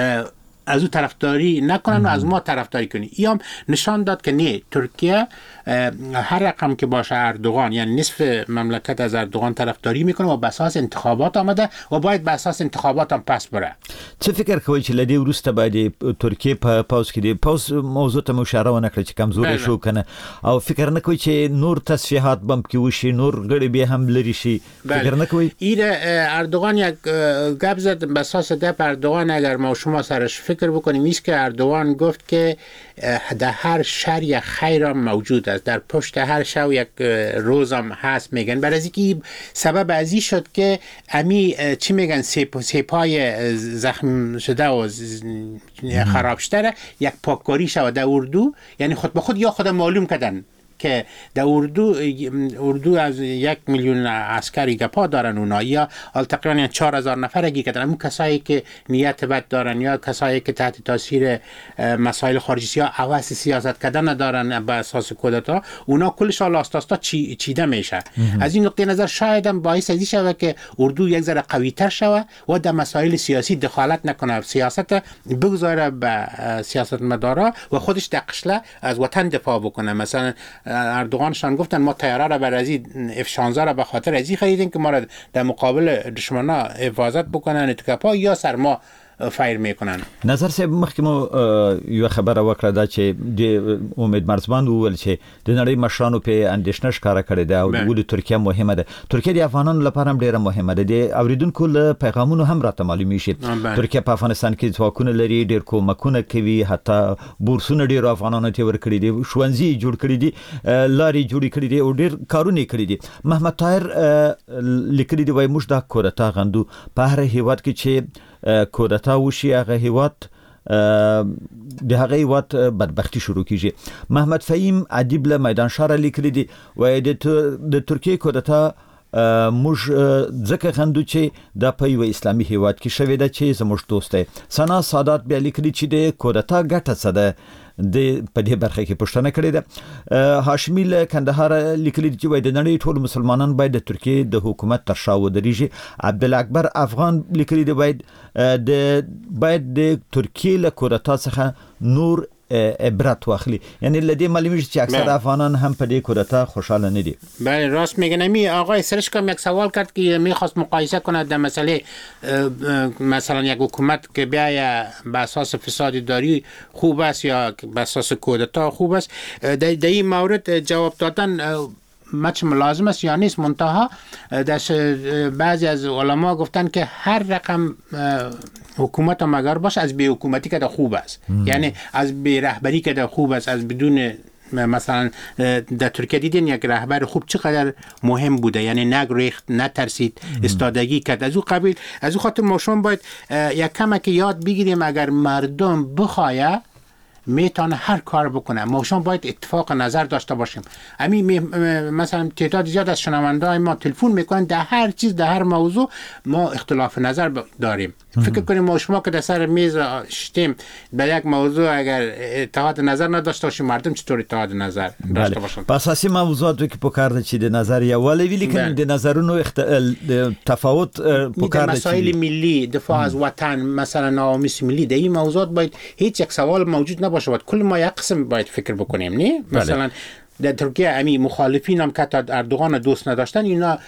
از او طرفداری نکنن و از ما طرفداری کنی. ایام نشان داد که نه، ترکیه هر رقم که باشه اردوغان یعنی نصف مملکت از اردوغان طرفداری میکنه و به اساس انتخابات آمده و باید به اساس انتخابات هم پس بره. چه فکر کوي چې لدی وروسته باید ترکیه په پاوز کې دی پاوز موضوع ته مشاره ونه کړ چې کمزوري شو کنه او فکر نه کوي چې نور تصفیحات بم کې وشي نور غړي به هم لري شي فکر نه کوي این اردوغان یک گپ زد به اساس گپ اردوغان اگر ما شما سرش فکر بکنیم ایست که اردوغان گفت که در هر شهر یک خیر موجود است، در پشت هر شو یک روز هم هست میگن. برای اینکه سبب ازی شد که امی چی میگن سیپ سیپای زخم شده و خراب شده یک پاککاری شود در اردو، یعنی خود به خود یا خود معلوم کردن که در اردو اردو از یک میلیون عسکری گپا دارن اونا یا تقریبا چهار هزار نفر گی کردن. اون کسایی که نیت بد دارن یا کسایی که تحت تاثیر مسائل خارجی یا حواس سیاست کردن دارن به اساس کودتا اونا کلش آلاستاستا چی چیده میشه. از این نقطه نظر شاید هم باعث ازی شوه که اردو یک ذره قوی تر شوه و در مسائل سیاسی دخالت نکنه، سیاست بگذاره به سیاستمدارا و خودش دقشله از وطن دفاع بکنه. مثلا اردوغانشان گفتن ما طیاره را برای اف شانزده را به خاطر ازی خریدیم که ما را در مقابل دشمنا حفاظت بکنن اتکاپا یا سر ما فایر میکنن. نظر صاحب مخکې مو یو خبره وکړه دا چې د امید مرزبان وویل چې د نړۍ مشرانو په اندېښنه ښکاره کړې ده او ولې ترکیه مهمه ده. ترکیه د افغانانو لپاره هم ډیره مهمه ده. د اوریدونکو له پیغامونو هم راته معلومي شي ترکیه په افغانستان کې ځواکونه لري، ډیر کومکونه کوي، حتی بورسونه ډیر افغانانو ته ورکړي دي، ښوونځي جوړ کړي دي، لارې جوړې کړي دي او ډیر کارونه کړي دي. محمد طاهر لیکلي دی وای موږ دا کودتا غندو په هر هیواد کې چې کودتا وشي هغه هیواد د هغه هیواد بدبختی شروع کیږي. محمد فهیم ادیب له میدان شهر لیکلی دی وای د ترکیه کودتا موږ ځکه غندو چې د په یو اسلامي هیواد کې شوې ده چې زموږ دوست دی. سنا سادات بیا لیکلی چې د کودتا ګټه څه ده د په دې برخه کې پوښتنه کړې ده. هاشمي له کندهار لیکلي چې وای د نړۍ ټول مسلمانان باید د ترکیه د حکومت تر شا ودرېږي. عبدالاکبر افغان لیکلي دی باید د باید د ترکیه له کودتا څخه نور عبرت واخلي، یعنی لدی معلومه چې اکثر افغانان هم په دې کودتا خوشحال نه دي. بله راست میگن. می آقای سرش کم یک سوال کرد که میخواست مقایسه کنه در مسئله مثلا یک حکومت که بیای به اساس فساد داری خوب است یا به اساس کودتا خوب است. در این مورد جواب دادن مچ ملازم است یا نیست، منتها بعضی از علما گفتن که هر رقم حکومت هم اگر باشه از بی حکومتی که خوب است، یعنی از بی رهبری که خوب است، از بدون مثلا در ترکیه دیدین یک رهبر خوب چقدر مهم بوده، یعنی نگریخت، نترسید، استادگی کرد. از او قبیل از او خاطر ما شما باید یک کمک یاد بگیریم اگر مردم بخواه میتونه هر کار بکنه. ما شما باید اتفاق نظر داشته باشیم. همین مثلا تعداد زیاد از شنونده‌های ما تلفن میکنن در هر چیز در هر موضوع ما اختلاف نظر داریم. فکر کنیم ما شما که در سر میز شتیم به یک موضوع اگر اتحاد نظر نداشته باشیم مردم چطور اتحاد نظر داشته باشند؟ په اساسي موضوعاتو کې پکار ده چې د نظر یووالی وي لیکن د نظرونو اخت... تفاوت پکار ده. مسائل ملی، دفاع از وطن، مثلا نواميس ملی، در این موضوعات باید هیچ یک سوال موجود نباشه، باید کل ما یک قسم باید فکر بکنیم. نه مثلا در ترکیه امی مخالفین هم که تا اردوغان دوست نداشتن اینا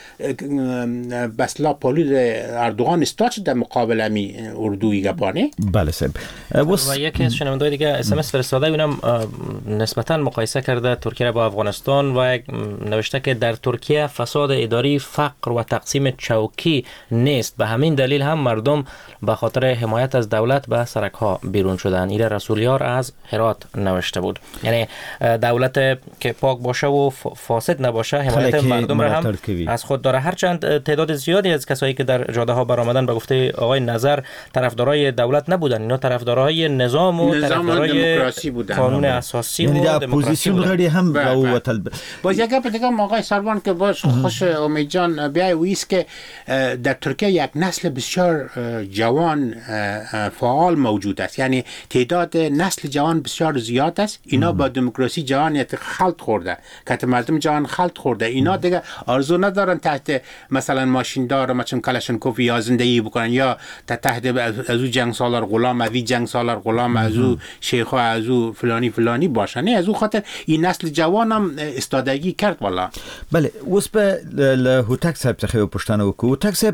بسلا پالود اردوغان استاد در مقابل امی اردوی گبانه. بله صاحب. و یکی از شنونده‌های دیگه اس ام اس فرستاده اینم نسبتاً مقایسه کرده ترکیه را با افغانستان و نوشته که در ترکیه فساد اداری، فقر و تقسیم چوکی نیست، به همین دلیل هم مردم به خاطر حمایت از دولت به سرک‌ها بیرون شدن. این رسولیار از هرات نوشته بود. یعنی دولت که پاک باشه و فاسد نباشه حمایت مردم را هم از خود داره. هرچند تعداد زیادی از کسایی که در جاده ها برآمدن به گفته آقای نظر طرفدارای دولت نبودن، اینا طرفدارای نظام و طرفدارای قانون اساسی یعنی و دموکراسی بودن. هم راوتل باز یک گپ دیگه آقای سروان که باز خوش امید جان بیای ویس که در ترکیه یک نسل بسیار جوان فعال موجود است، یعنی تعداد نسل جوان بسیار زیاد است. اینا با دموکراسی جوانیت خلط خورده، که مردم جوان خلط خورده، اینا دیگه آرزو ندارن تحت مثلا ماشیندار مثلا کلاشنکوف یا زندگی بکنن یا تحت از او جنگ سالار غلام، از این جنگ سالار غلام، از او شیخ از او فلانی فلانی باشن. نه از او خاطر این نسل جوان هم استادگی کرد والا. بله اوس په له هوتک صاحب څخه پوښتنه وکړو. هوتک صاحب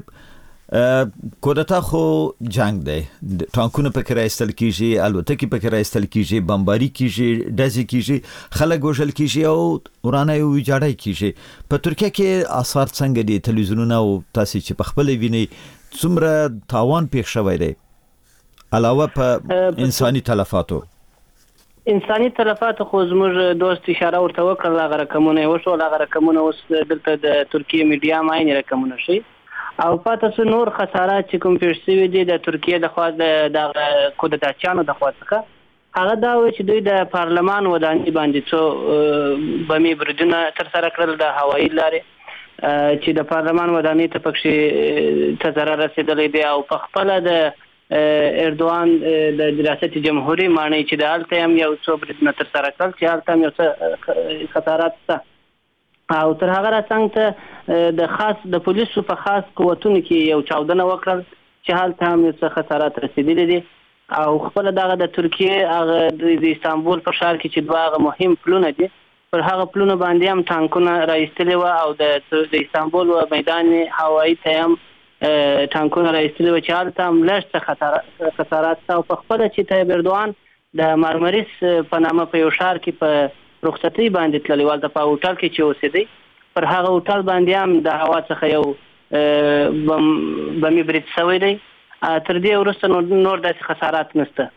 کودتا خو جنگ دی، ټانکونه پکې راایستل کیږي، الوتکې پکې راایستل کیږي، بمباری کیږي، ډزې کیږي، خلک وژل کیږي او ورانه ویجاړی کیږي. په ترکیه کې آثار څنګه دي؟ تلویزیونونه او تاسو چې په خپل ویني څومره تاوان پیښ شوی دی علاوه په انساني تلفاتو؟ انساني تلفات خو زموږ دوست اشاره ورته وکړه، هغه رقمونه وشو، هغه رقمونه اوس دلته د ترکیه میډیا ماین رقمونه شي او پاتې څو نور خسارات چې کوم پیښ شوي دي د ترکیه د خوا د کودتاچیانو د خوا څخه، هغه دا و چې دوی د پارلمان ودانۍ باندې څو بمي بریدونه ترسره کړل د هوایي لارې چې د پارلمان ودانۍ ته پکې څه ضرر رسېدلی دی او په خپله د اردوان د ریاست جمهوریت معنی چې د هلته هم یو څو بریدونه ترسره کړل چې هلته هم یو څه خسارات شته او تر هغه راڅنګ ته د خاص د پولیسو په خاص قوتونو کې یو چاودنه وکړل چې هلته هم یو څه خسارات رسېدلي دي او خپله دغه د ترکیې هغه د استانبول په ښار کې چې دوه هغه مهم پلونه دي پر هغه پلونو باندې هم ټانکونه راایستلي وه او د استانبول و میدان هوایي ته هم ټانکونه راایستلي وه چې هلته هم لږ څه خسارات شته او په خپله چې طیب اردوان د مارمریس په نامه په یو ښار کې په رخصتۍ باندې تللی والته په هوټل کې چې اوسېدی پر هغه هوټل باندې هم د هوا څخه یو بمي برید شوی دی. تر دې وروسته نور داسې خسارات نشته.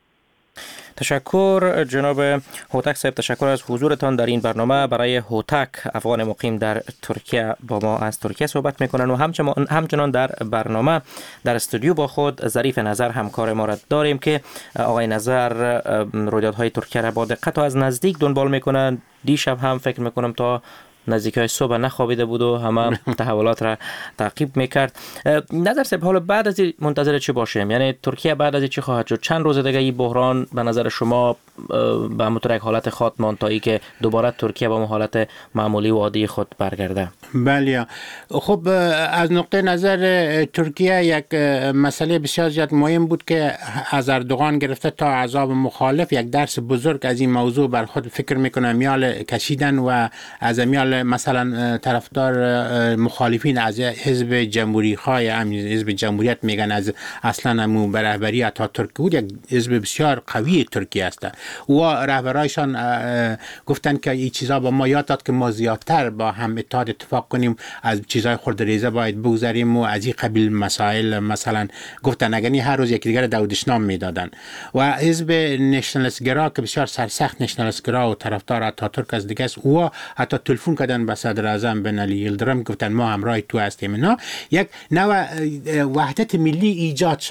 تشکر جناب هوتک صاحب، تشکر از حضورتان در این برنامه. برای هوتک افغان مقیم در ترکیه با ما از ترکیه صحبت میکنن و همچنان در برنامه در استودیو با خود ظریف نظر همکار ما را داریم که آقای نظر رویدادهای ترکیه را با دقت و از نزدیک دنبال میکنن. دیشب هم فکر میکنم تا نزدیک های صبح نخوابیده بود و همه تحولات را تعقیب میکرد. نظر صاحب حالا بعد از این منتظر چی باشیم؟ یعنی ترکیه بعد از این چی خواهد شد؟ چند روز دیگه این بحران به نظر شما به همونطور یک حالت خاتمان تا ای که دوباره ترکیه به اون حالت معمولی و عادی خود برگرده؟ بله خب از نقطه نظر ترکیه یک مسئله بسیار زیاد مهم بود که از اردوغان گرفته تا احزاب مخالف یک درس بزرگ از این موضوع بر خود فکر میکنه میال کشیدن و از میال مثلا طرفدار مخالفین از حزب جمهوری خواه هم حزب جمهوریت میگن از اصلا همون رهبری اتاتورک بود، یک حزب بسیار قوی ترکیه است و رهبرایشان گفتن که این چیزا با ما یاد داد که ما زیادتر با هم اتحاد اتفاق کنیم، از چیزای خردریزه باید بگذاریم و از این قبیل مسائل مثلا گفتن اگر هر روز یکی دیگر داودشنام میدادن. و حزب نشنالیست گرا که بسیار سرسخت نشنالیست گرا و طرفدار اتاتورک از دیگه است و حتی تلفن کردن به صدر اعظم بن علی یلدرم گفتن ما همراه تو هستیم. اینا یک نوع وحدت ملی ایجاد شد،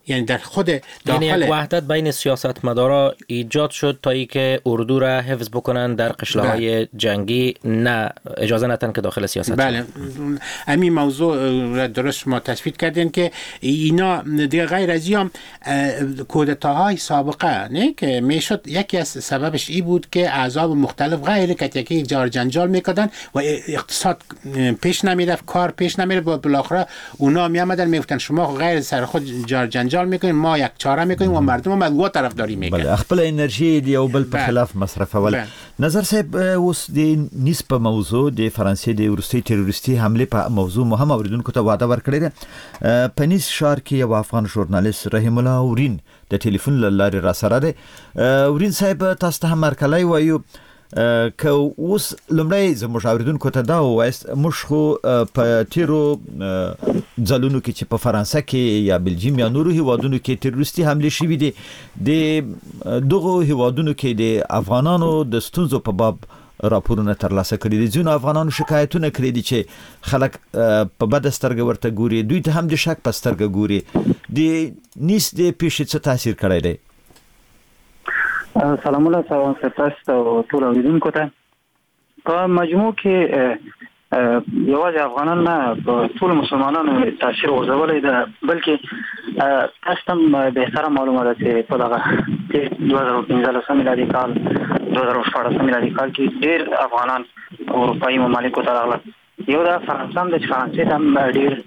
یعنی در خود داخل یعنی یک وحدت بین سیاستمدارا ایجاد شد تا ای که اردو را حفظ بکنن در قشلاهای جنگی، نه اجازه ندن که داخل سیاست. بله همین موضوع را درست ما تثبیت کردین که اینا دیگه غیر از این کودتاهای سابقه نه که میشد یکی از سببش ای بود که احزاب مختلف غیر کتیکی جار جنجال میکردن و اقتصاد پیش نمیرفت، کار پیش نمیرفت و بالاخره اونا می آمدن میگفتن شما غیر سر خود جار جنجال میکنین، ما یک چاره میکنیم و مردم هم از وا طرفداری میکنن. بله خپل انرژي دی او بل په خلاف مصرفول. نظر صاحب اوس د نسب موضوع د فرانسې د روسي تروریستي حمله په موضوع مهم اوریدونکو ته وعده ورکړې ده. پنیس ښار کې یو افغان ژورنالیست رحیم الله اورین د ټلیفون لارې را سره ده. اورین صاحب تاسو ته هم مرکلای وایو که اوس لمړی زموږ اوریدونکو ته دا وایست موږ خو په تیرو ځلونو کې چې په فرانسه کې یا بلجیم یا نورو هیوادونو کې تروریستي حمله شوې دي د دغه هیوادونو کې د افغانانو د ستونزو په باب راپورونه ترلاسه کړي دي. ځینو افغانانو شکایتونه کړي دي چې خلک په بد سترګه ورته ګوري، دوی ته هم د شک په سترګه ګوري. د نیس د پیښې څه تاثیر کړی دی؟ سلام الله سلام سپاس او ټول اوریدونکو ته. په مجموع کې یوازې افغانان نه ټول مسلمانانو تاثیر ورزولای ده، بلکې تاسو هم به سره معلومه ده چې په دغه دوه هزار او پنځلس میلادي کال دوه هزار او شپاړس میلادي کال کې ډېر افغانان اروپایي ممالکو ته راغلل. یو د فرانسې هم د فرانسې هم ډېر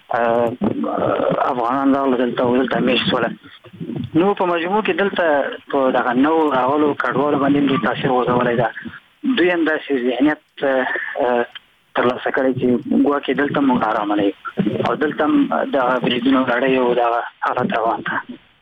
افغانان راغلل دلته او دلته میشت شول. نو په مجموع کې دلته په دغه نو راغلو کډوالو باندې ډېر تاثیر ورزولی ده. دوی هم داسې ذهنیت ترلاسه کړی چې ګواکې دلته موږ ارامه نه یو او دلته هم دغه بریدونو لړۍ او دغه حالت روان ده.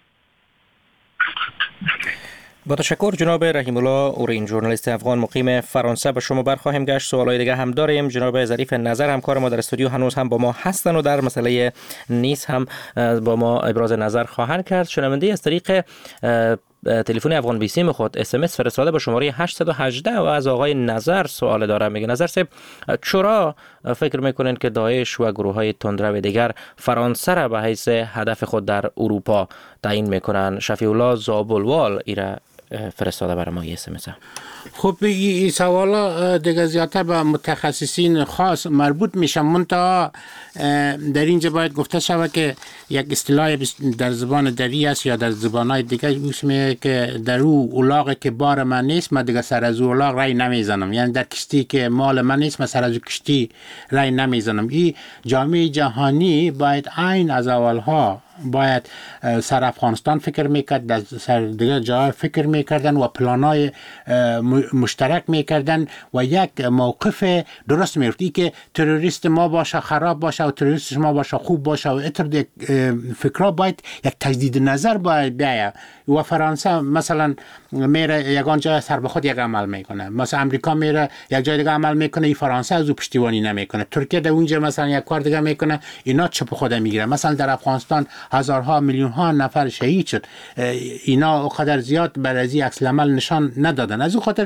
با تشکر جناب رحیم الله اورین، ژورنالیست افغان مقیم فرانسه. به شما برخواهیم گشت. سوالای دیگه هم داریم. جناب ظریف نظر همکار ما در استودیو هنوز هم با ما هستن و در مسئله نیس هم با ما ابراز نظر خواهند کرد. شنونده از طریق تلفن افغان بی سی خود اس ام اس فرستاده به شماره هشت یک هشت و از آقای نظر سوال داره. میگه نظر صاحب چرا فکر میکنین که داعش و گروه های تندرو دیگر فرانسه را به حیث هدف خود در اروپا تعیین میکنن؟ شفیع الله زابلوال ایره فرستاده برای ما اس ام اس. خب این سوالا دیگه زیادتر به متخصصین خاص مربوط میشه. منتها در اینجا باید گفته شود که یک اصطلاح در زبان دری است یا در زبانهای دیگه اسمه که در او الاغ که بار من نیست من دیگه سر از او الاغ رای نمیزنم، یعنی در کشتی که مال من نیست من سر از او کشتی رای نمیزنم. این جامعه جهانی باید عین از اولها باید سر افغانستان فکر میکرد، در سر دیگه جای فکر میکردن و پلانای مشترک میکردن و یک موقف درست میرفت. ای که تروریست ما باشه خراب باشه و تروریست ما باشه خوب باشه و اتر فکرها باید یک تجدید نظر باید بیاید. و فرانسه مثلا میره یگان جای سر به خود یک عمل میکنه، مثلا امریکا میره یک جای دیگه عمل میکنه، این فرانسه از او پشتیبانی نمیکنه. ترکیه در اونجا مثلا یک کار دیگه میکنه، اینا چپ خود میگیره. مثلا در افغانستان هزارها میلیون ها نفر شهید شد، اینا قدر زیاد بر از این عکس العمل نشان ندادن. از اون خاطر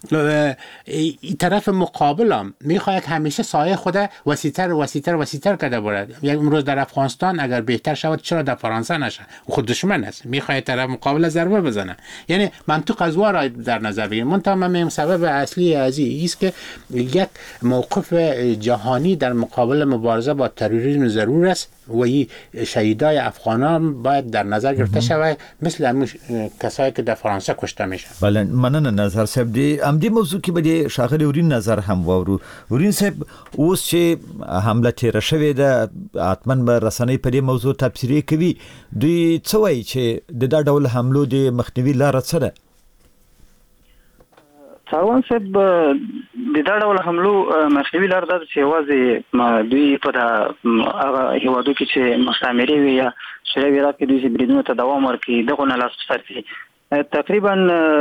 این طرف مقابل هم میخواد همیشه سایه خود وسیع‌تر وسیع‌تر وسیع‌تر کرده برد. یک امروز در افغانستان اگر بهتر شود چرا در فرانسه نشه؟ خود دشمن است، میخواد طرف مقابل ضربه بزنه. یعنی منطق از وارا در نظر بگیریم. منتها من سبب اصلی از این است که یک موقف جهانی در مقابل مبارزه با تروریسم ضرور است و این شهیدای افغانان باید در نظر گرفته شود مثل همون کسایی که در فرانسه کشته میشن. بله مننه نظر صاحب. دی ام دی موضوع کې به د شاغلی ورین نظر هم وورو. ورین صاحب اوس چې حمله تیر شوې ده اتمن به رسنۍ په دې موضوع تبصری کوي، دوی څه وایي چې د دا ډول حملو د مخنیوي لاره څه ده؟ ساروان صاحب د دا ډول حملو مخنیوي لاره ده چې یوازې دوی په هغه هیوادو کې چې مستعمرې وي یا شوروي عراق کې دوی بریدونو ته دوام ورکړي دغه نه لاس په سر کړي. تقریبا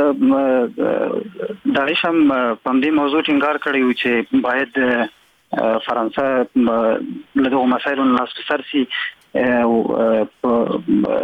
داعش هم په دې موضوع ټینګار کړی و چې باید فرانسه له دغو مسایلو نه لاس په سر شي.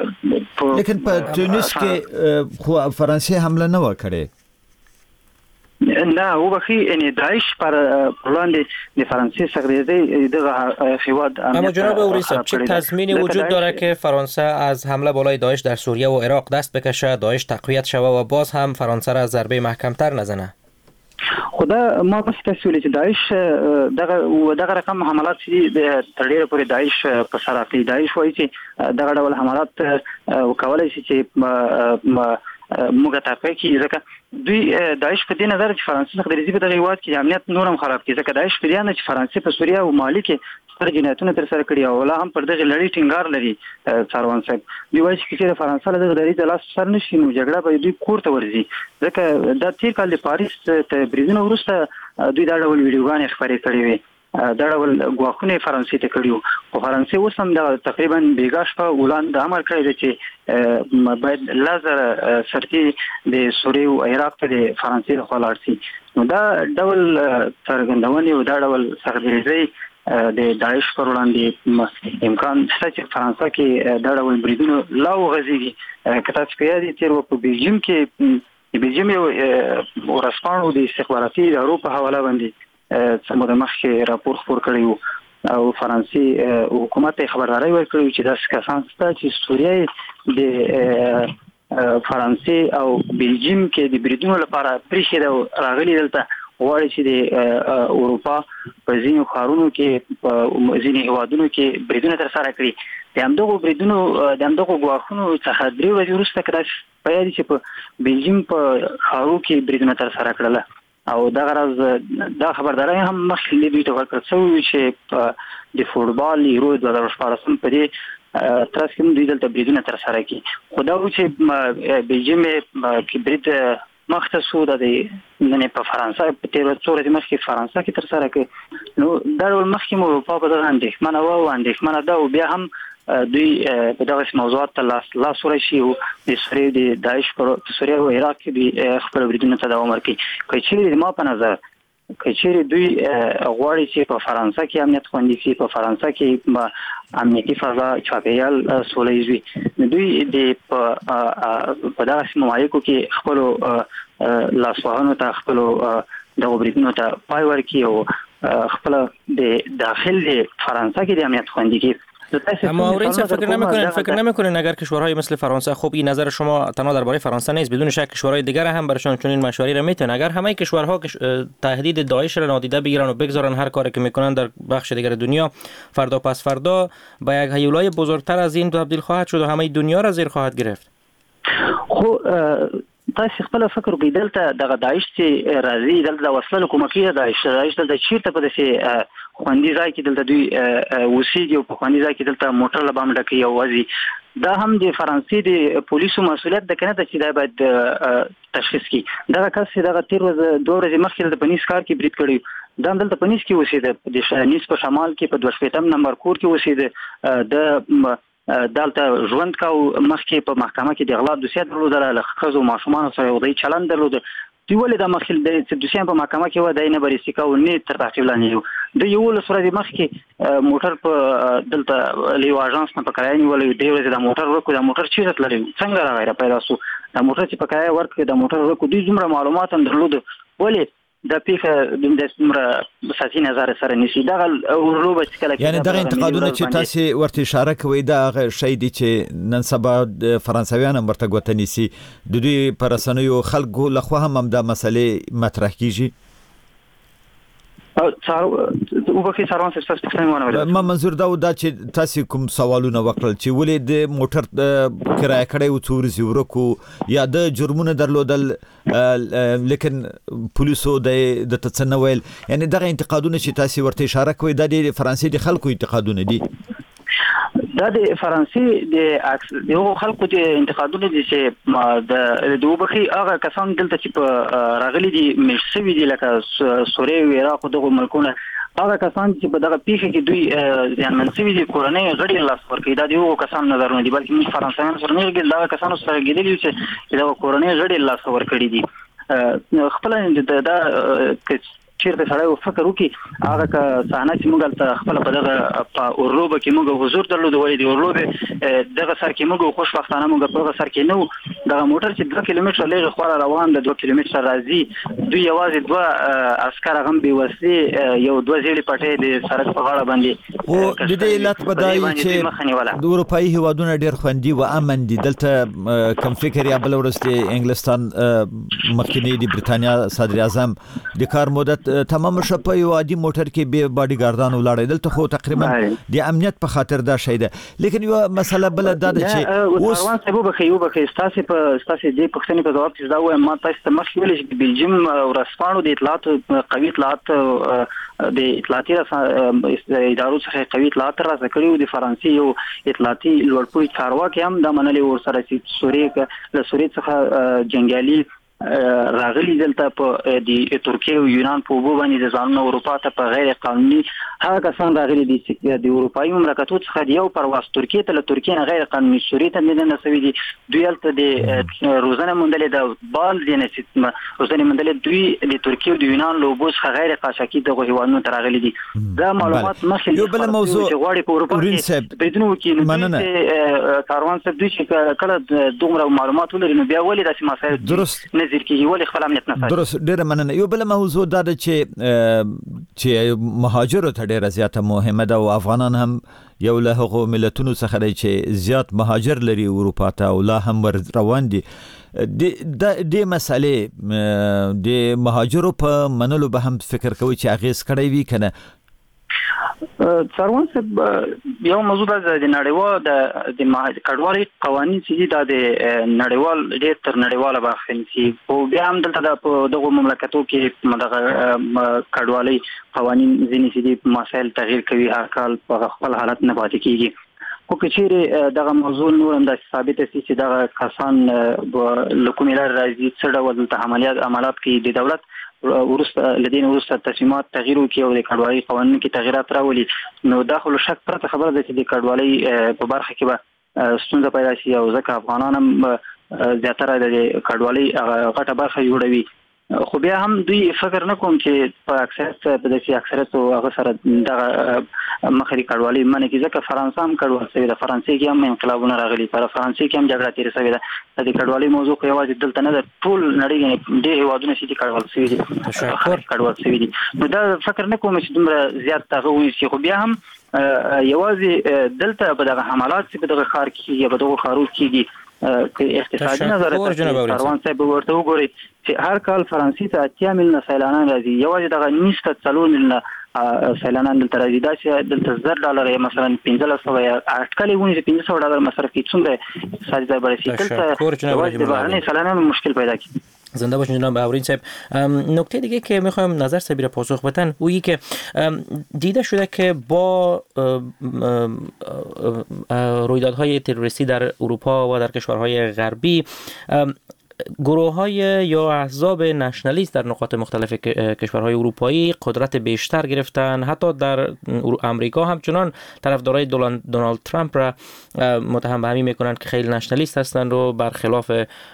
لیکن په تونس کې خو فرانسې حمله نه وکړي. نه وبخي ان داعش پر وړاندې د فرانسې سرګردي دغه خیواد اما جناب اوریسا چه تضمینی وجود داره که فرانسه از حمله بالای داعش در سوریه و عراق دست بکشه، داعش تقویت شوه و باز هم فرانسه را ضربه محکمتر نزنه؟ خدا ما بس تاسو چې داعش دغه دغه رقم حملات چې د تړلې پورې داعش په سر کې داعش وایي چې دغه ډول حملات وکولای شي چې موږ ته پکې ځکه دوی داعش په دې نظر چې فرانسې څخه د ریزي په دغه هیواد کې امنیت نورم خراب کړي، ځکه داعش په دې نه چې فرانسې په سوریه او مالی کې ستر جنایتونه تر سره کړي او لا هم پر دغه لړۍ ټینګار لري. څاروان صاحب دوی وایي چې فرانسې له دغه لړۍ د لاس سر نشي نو جګړه به دوی کور ته ورځي، ځکه د تیر کال د پاریس ته بریدونو وروسته دوی دا ډول ویډیوګانې خپرې کړې وي، دا ډول غواخونه فرانسې ته کړیو او فرانسې اوس هم د تقریبا بیګاش په ولان د عمل کړی دی چې باید لازر سرتي د سوریه او عراق ته د فرانسې له خوا لاړ شي. نو دا ډول څرګندونې او دا ډول سرګردي د داعش پر وړاندې امکان شته چې فرانسې کې دا ډول بریدونه لا وغځيږي. کته چې په دې تیر په بیلجیم کې د بیلجیم یو ورسپانو د استخباراتي ادارو په حواله باندې سمو د مخکې راپور خپور کړی او فرانسې حکومت خبرداري ورکړي چې د کسان ست چې سوریه د فرانسې او بیلجیم کې د بریدونو لپاره پریښې د راغلي دلته غواړي چې د اروپا په ځینو ښارونو کې په ځینو هیوادونو کې بریدونه تر سره کړي. د همدغو بریدونو د همدغو غواخونو څخه درې ورځې وروسته کله پیل چې په بیلجیم په ښارو کې بریدونه تر سره کړل او دا غرض دا خبرداري هم مخکې دوی ته ورکړل شوی چې د فوټبال یورو د دوه هزار شپاړس په دې ترڅ کې دوی دلته بریدونه تر سره کړي. خو دا و چې بیلجیم کې برید مختصو د نه په فرانسې په تیر څو ورځې مخکې فرانسې کې تر سره کړي. نو دا ډول مخکې مو په په دغه اندېښمنه و او اندېښمنه دا او بیا هم دوی په دغه موضوعات ته لاس لاس ورشي او د سوریه د داعش پر سوریه او عراق کې دوی خپل بریدونه ته دوام ورکړي. کچېری ما په نظر کچېری دوی غواړي چې په فرانسې کې امنیت خوندي شي، په فرانسې کې امنیتي فضا چاپیریال سولې وي، دوی د په دغه سیمایکو کې خپل لاسوهانو ته خپل د بریدونو ته پای ورکړي او خپل د داخل د فرانسې کې د امنیت خوندي کې. اما اوریسا فکر نمیکنین فکر نمیکنین اگر کشورهای مثل فرانسه، خب این نظر شما تنها درباره فرانسه نیست، بدون شک کشورهای دیگر هم برشان چنین مشوری را میتونن، اگر همه کشورها تهدید داعش را نادیده بگیرن و بگذارن هر کاری که میکنن در بخش دیگر دنیا، فردا پس فردا به یک هیولای بزرگتر از این تبدیل خواهد شد و همه دنیا را زیر خواهد گرفت. خو تاسو خپل فکر کې دلته د داعش چې راځي دلته د وسلو کومکیه داعش داعش دلته چیرته په دې خوندي ځای کې دلته دوی وسیږي او په خوندي ځای کې دلته موټر له بام ډکې او وځي. دا هم د فرانسې د پولیسو مسؤلیت د کنه چې دا باید تشخیص کړي. دا کس چې دا تیر ورځ دوه ورځې مخکې د پنیس کار کې برید کړی، دا دلته پنیس کې وسیده، د نیس په شمال کې په دوه شپږم نمبر کور کې وسیده، د دلته ژوند کا مخکې په محکمه کې د اغلا دوسیه درلوده، له خزو ماشومان سره یو ځای چلند درلوده. دی ولې د مخکې د دوسیه په محکمه کې و دای نه بریسي کا او نه تر تعقیب لاندې یو د یو له سره د مخکې موټر په دلته لیو اژانس نه پکړای نیولې دی ولې د موټر ورکو د موټر چیرته لري څنګه راغی را پیدا سو د موټر چې پکای ورکې د موټر ورکو د زمره معلومات هم درلوده ولې د پیښه د زمره ساتي نظر سره نشي دا ورلو بچ کله یعنی دا انتقادونه چې تاسو ورته اشاره کوي دا شی دی چې نن سبا فرانسویان هم ورته غوته نسی د دوی پر رسنیو خلکو لخوا هم د مسلې مطرح کیږي. او څو وبخي سروان څه څه څه ما منظور دا و دا چې تاسو کوم سوالونه وکړل چې ولې د موټر کرایه کړی او تورزي ورکو یا د جرمونه درلودل لیکن پولیسو د تڅنویل، یعنی دغه انتقادونه چې تاسو ورته اشاره کوي د فرانسې د خلکو انتقادونه دي. دا د فرانسې د یو خلکو د انتقادونه دي چې د دوبخي هغه کسان دلته چې په راغلي دي مشسوي دي لکه سوریه او عراق دغه ملکونه، هغه کسان چې په دغه پیښه کې دوی ځانمن شوي دي کورنۍ غړي لاس ورکړي، دا د یو کسان نظر نه دي بلکې موږ فرانسویان سره نه ګل دا کسانو سره ګیدلی چې دا کورنۍ غړي لاس ورکړي دي. خپل دا چیرته سړی فکر وکړي هغه که صحنه چې موږ ته خپل په دغه په اورلوب کې موږ حضور درلود ولې د اورلوب دغه سر کې موږ خوشبختانه موږ په دغه سر کې نو دغه موټر چې دوه کیلومتره لږ خو روان د دوه کیلومتره راځي دوی یوازې دوه عسكر هم به وسلې یو دوه زیړي پټې د سړک په غاړه باندې او د دې علت بدای چې د اروپאי هیوادونو ډېر خوندي و امن دي دلته کم فکر یا بل ورسته انګلستان مخکنی د برتانیا صدر اعظم د کار مدت تمام شو په یو عادي موټر کې به باډي ګاردان ولاړ دلته خو تقریبا د امنیت په خاطر دا شی ده لیکن یو مسله بل دا ده چې اوس روان سبب به خيو به استاسي په استاسي د پښتني په جواب چې دا وایم ما تاسو ته مخ ویل چې بلجیم او رسپانو د اطلاعات قوي اطلاعات د اطلاعاتي ادارو څخه قوي اطلاعات راځي کړیو د فرانسې یو اطلاعاتي لوړپوړي چارواکي هم د منلي ورسره چې سوریه له سوریه څخه جنگالي راغلي دلته په د ترکیه او یونان په وبو باندې د ځانونو اروپا ته په غیر قانوني هغه کسان راغلي دي چې د اروپאי مملکتونو څخه یو پرواز ترکیه ته له ترکیه نه غیر قانوني سوریه ته نه نسوي دي دوی الته د روزانه مندلې د بال دي نه چې روزانه مندلې دوی د ترکیه او د یونان له وبو څخه غیر قاچاقي د هیوادونو ته راغلي دي دا معلومات مخکې یو بل موضوع غواړي په اروپا کې بدون وکیل چې کاروان څخه دوی چې کله دومره معلومات ولري نو بیا ولې داسې مسایل درست درست ډیره مننه یو بل موضوع دا ده چې چې مهاجرو ته ډیره زیاته مهمه ده او افغانان هم یو له هغو ملتونو څخه دی چې زیات مهاجر لري اروپا ته او لا هم ور روان دي د دې مسالې د مهاجرو په منلو به هم فکر کوي چې اغیز کړی وي کنه څاروان صاحب یو موضوع د نړیوال د کډوالۍ قوانين چې د نړیوال ډېر تر نړیواله برخه او بیا هم دلته د دغه مملکتو کې دغه کډوالۍ قوانين ځینې چې مسایل تغییر کوي هر کال په خپل حالت نه پاتې کیږي خو کچېره دغه موضوع نور هم د ثابت سي چې دغه کسان له کومې لارې راځي څه ډول د عملیات عملات کې د دولت ورسته لدین ورسته تصمیمات تغییر وکړي او د کډوالۍ قوانینو کې تغیرات راولي نو داخلو شک پرته خبره ده چې د کډوالۍ په برخه کې به ستونزه پیدا شي او ځکه افغانان هم زیاتره د کډوالۍ غټه برخه جوړوي خو بیا هم دوی فکر نه کوم چې په اکثریت په داسې اکثریت او هغه سره دغه مخري کډوالۍ منې کې ځکه فرانسه هم کډوال شوی ده فرانسې کې هم انقلابونه راغلي پر فرانسې کې هم جګړه تیر شوې ده د کډوالۍ موضوع خو یوازې دلته نه ده ټول نړۍ ډېر هیوادونه چې کډوال شوي دي کډوال شوي دي نو دا فکر نه کوم چې دومره زیات هغه وایي چې خو بیا هم یوازې دلته په دغه حملات چې په دغه ښار کې یا په دغه ښارونو کې دي که اقتصادي نظر کاروان صاحب ورته وګوري چې هر کال فرانسې ته اتیا میلیونه سیلانان راځي یوازې دغه نسبت څلور میلیونه سیلانان دلته راځي دا چې دلته زر ډالر یا مثلا پنځلس سوه یا اټکلې ونیسي پنځه سوه ډالر مصرف کوي څومره اقتصادي ځای به رسي دلته یوازې د بهرني سیلانانو مشکل پیدا کوي زنده باشین جناب بهاورین صاحب نکته دیگه که میخوایم نظر صاحبی را پاسخ بدن اویی که دیده شده که با رویدادهای تروریستی در اروپا و در کشورهای غربی گروه‌های یا احزاب نشنالیست در نقاط مختلف کشورهای اروپایی قدرت بیشتر گرفتن حتی در امریکا همچنان طرفدارای دونالد ترامپ را متهم به همین میکنند که خیلی نشنالیست هستند و برخلاف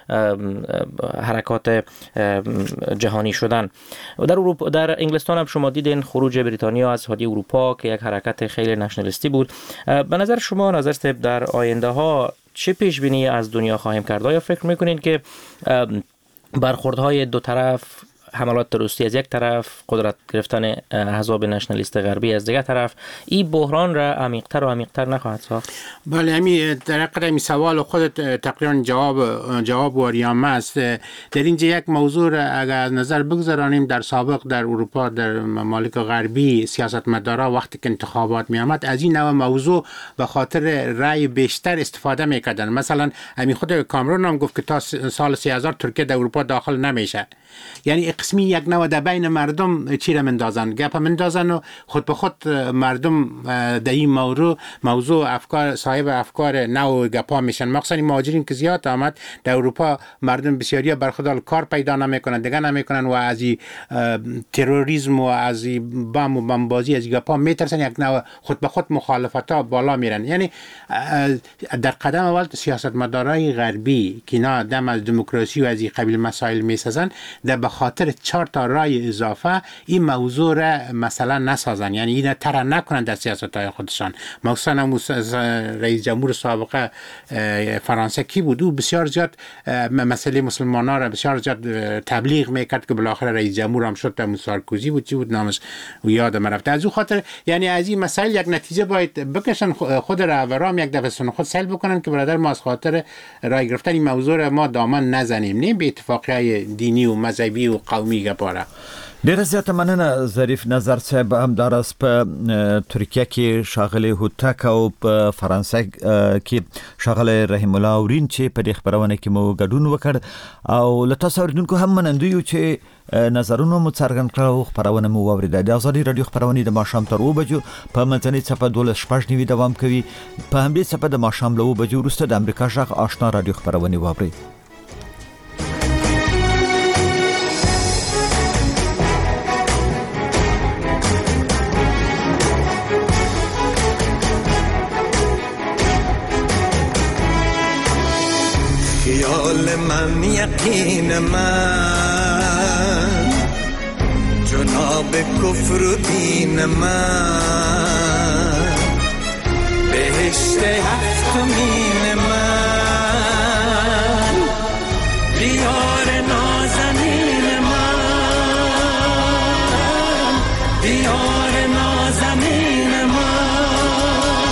حرکات جهانی شدن در اروپا در انگلستان هم شما دیدین خروج بریتانیا از اتحادیه اروپا که یک حرکت خیلی نشنالیستی بود به نظر شما نظر در آینده ها چه پیش بینی از دنیا خواهیم کرد؟ آیا فکر میکنین که برخوردهای دو طرف حملات تروریستی از یک طرف قدرت گرفتن احزاب نشنالیست غربی از دیگر طرف این بحران را عمیق‌تر و عمیق‌تر نخواهد ساخت؟ بله همین در حقیقت این سوال خودت تقریبا جواب جواب واریامه است. در اینجا یک موضوع را اگر از نظر بگذارانیم در سابق در اروپا در ممالک غربی سیاستمدارا وقتی که انتخابات می آمد از این نوع موضوع به خاطر رأی بیشتر استفاده میکردن. مثلا همین خود کامرون هم گفت که تا سال سه هزار ترکیه در اروپا داخل نمیشه. یعنی قسمی یک نوع در بین مردم چی را مندازن گپ مندازن و خود به خود مردم در این موضوع موضوع افکار صاحب افکار نو گپا میشن. مخصوصا مهاجرین که زیاد آمد در اروپا مردم بسیاری برخودال کار پیدا نمیکنن دیگه نمیکنن و از تروریسم و از بم و بمبازی از گپا میترسن یک نوع خود به خود مخالفت ها بالا میرن. یعنی در قدم اول سیاستمدارای غربی که اینا دم از دموکراسی و از این قبیل مسائل میسازن در به خاطر خاطر چهار تا رای اضافه این موضوع را مثلا نسازن، یعنی این تر نکنن در سیاست‌های خودشان. مثلا رئیس جمهور سابقه فرانسه کی بود، او بسیار زیاد مسئله مسلمانان را بسیار زیاد تبلیغ میکرد که بالاخره رئیس جمهور هم شد. سارکوزی بود، چی بود نامش و یادم رفته. از او خاطر یعنی از این مسائل یک نتیجه باید بکشن، خود رهبران یک دفعه سن خود سلب بکنن که برادر ما از خاطر رای گرفتن این موضوع را ما دامن نزنیم، نه به اتفاقی دینی و مذهبی و قومي گپاره. ډیره زیاته مننه ظریف نظر صاحب. همداراز په ترکیه کې ښاغلی هوتک او په فرانسه کې ښاغلی رحیم الله اورین چې په دې خبرونه کې مو ګډون وکړ او له تاسو اوریدونکو هم منندوی یو چې نظرونه مو څرګند کړل او خبرونه مو واوریده. د ازادي رادیو خبرونه د ماښام تر اوه بجو په منځنۍ څپه دولس شپږ نیوي دوام کوي. په همدې څپه د ماښام له اوه بجو وروسته د امریکا غږ آشنا رادیو خبرونه واورئ. خیال من یقین من جناب کفر و دین من بهشت هفتمین من دیار نازنین من دیار نازنین من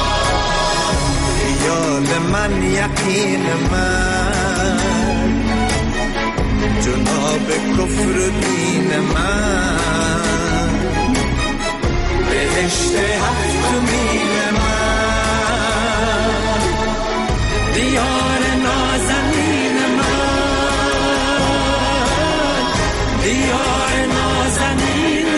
خیال من یقین من جناب کفر و دین من بهشت هفتمین من دیار نازنین من دیار نازنین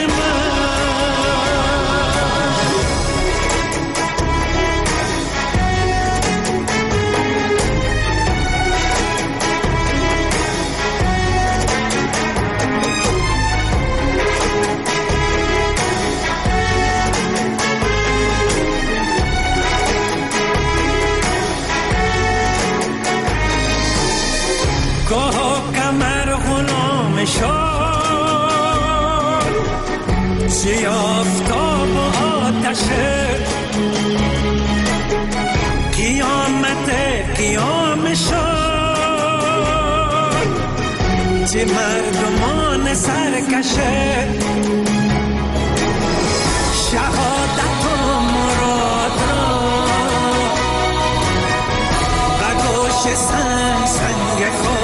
چه آفتاب و آتشه قیامت قیام شد چه مردمان سرکشه شهادت و مراد و گوش سنگ سنگ خود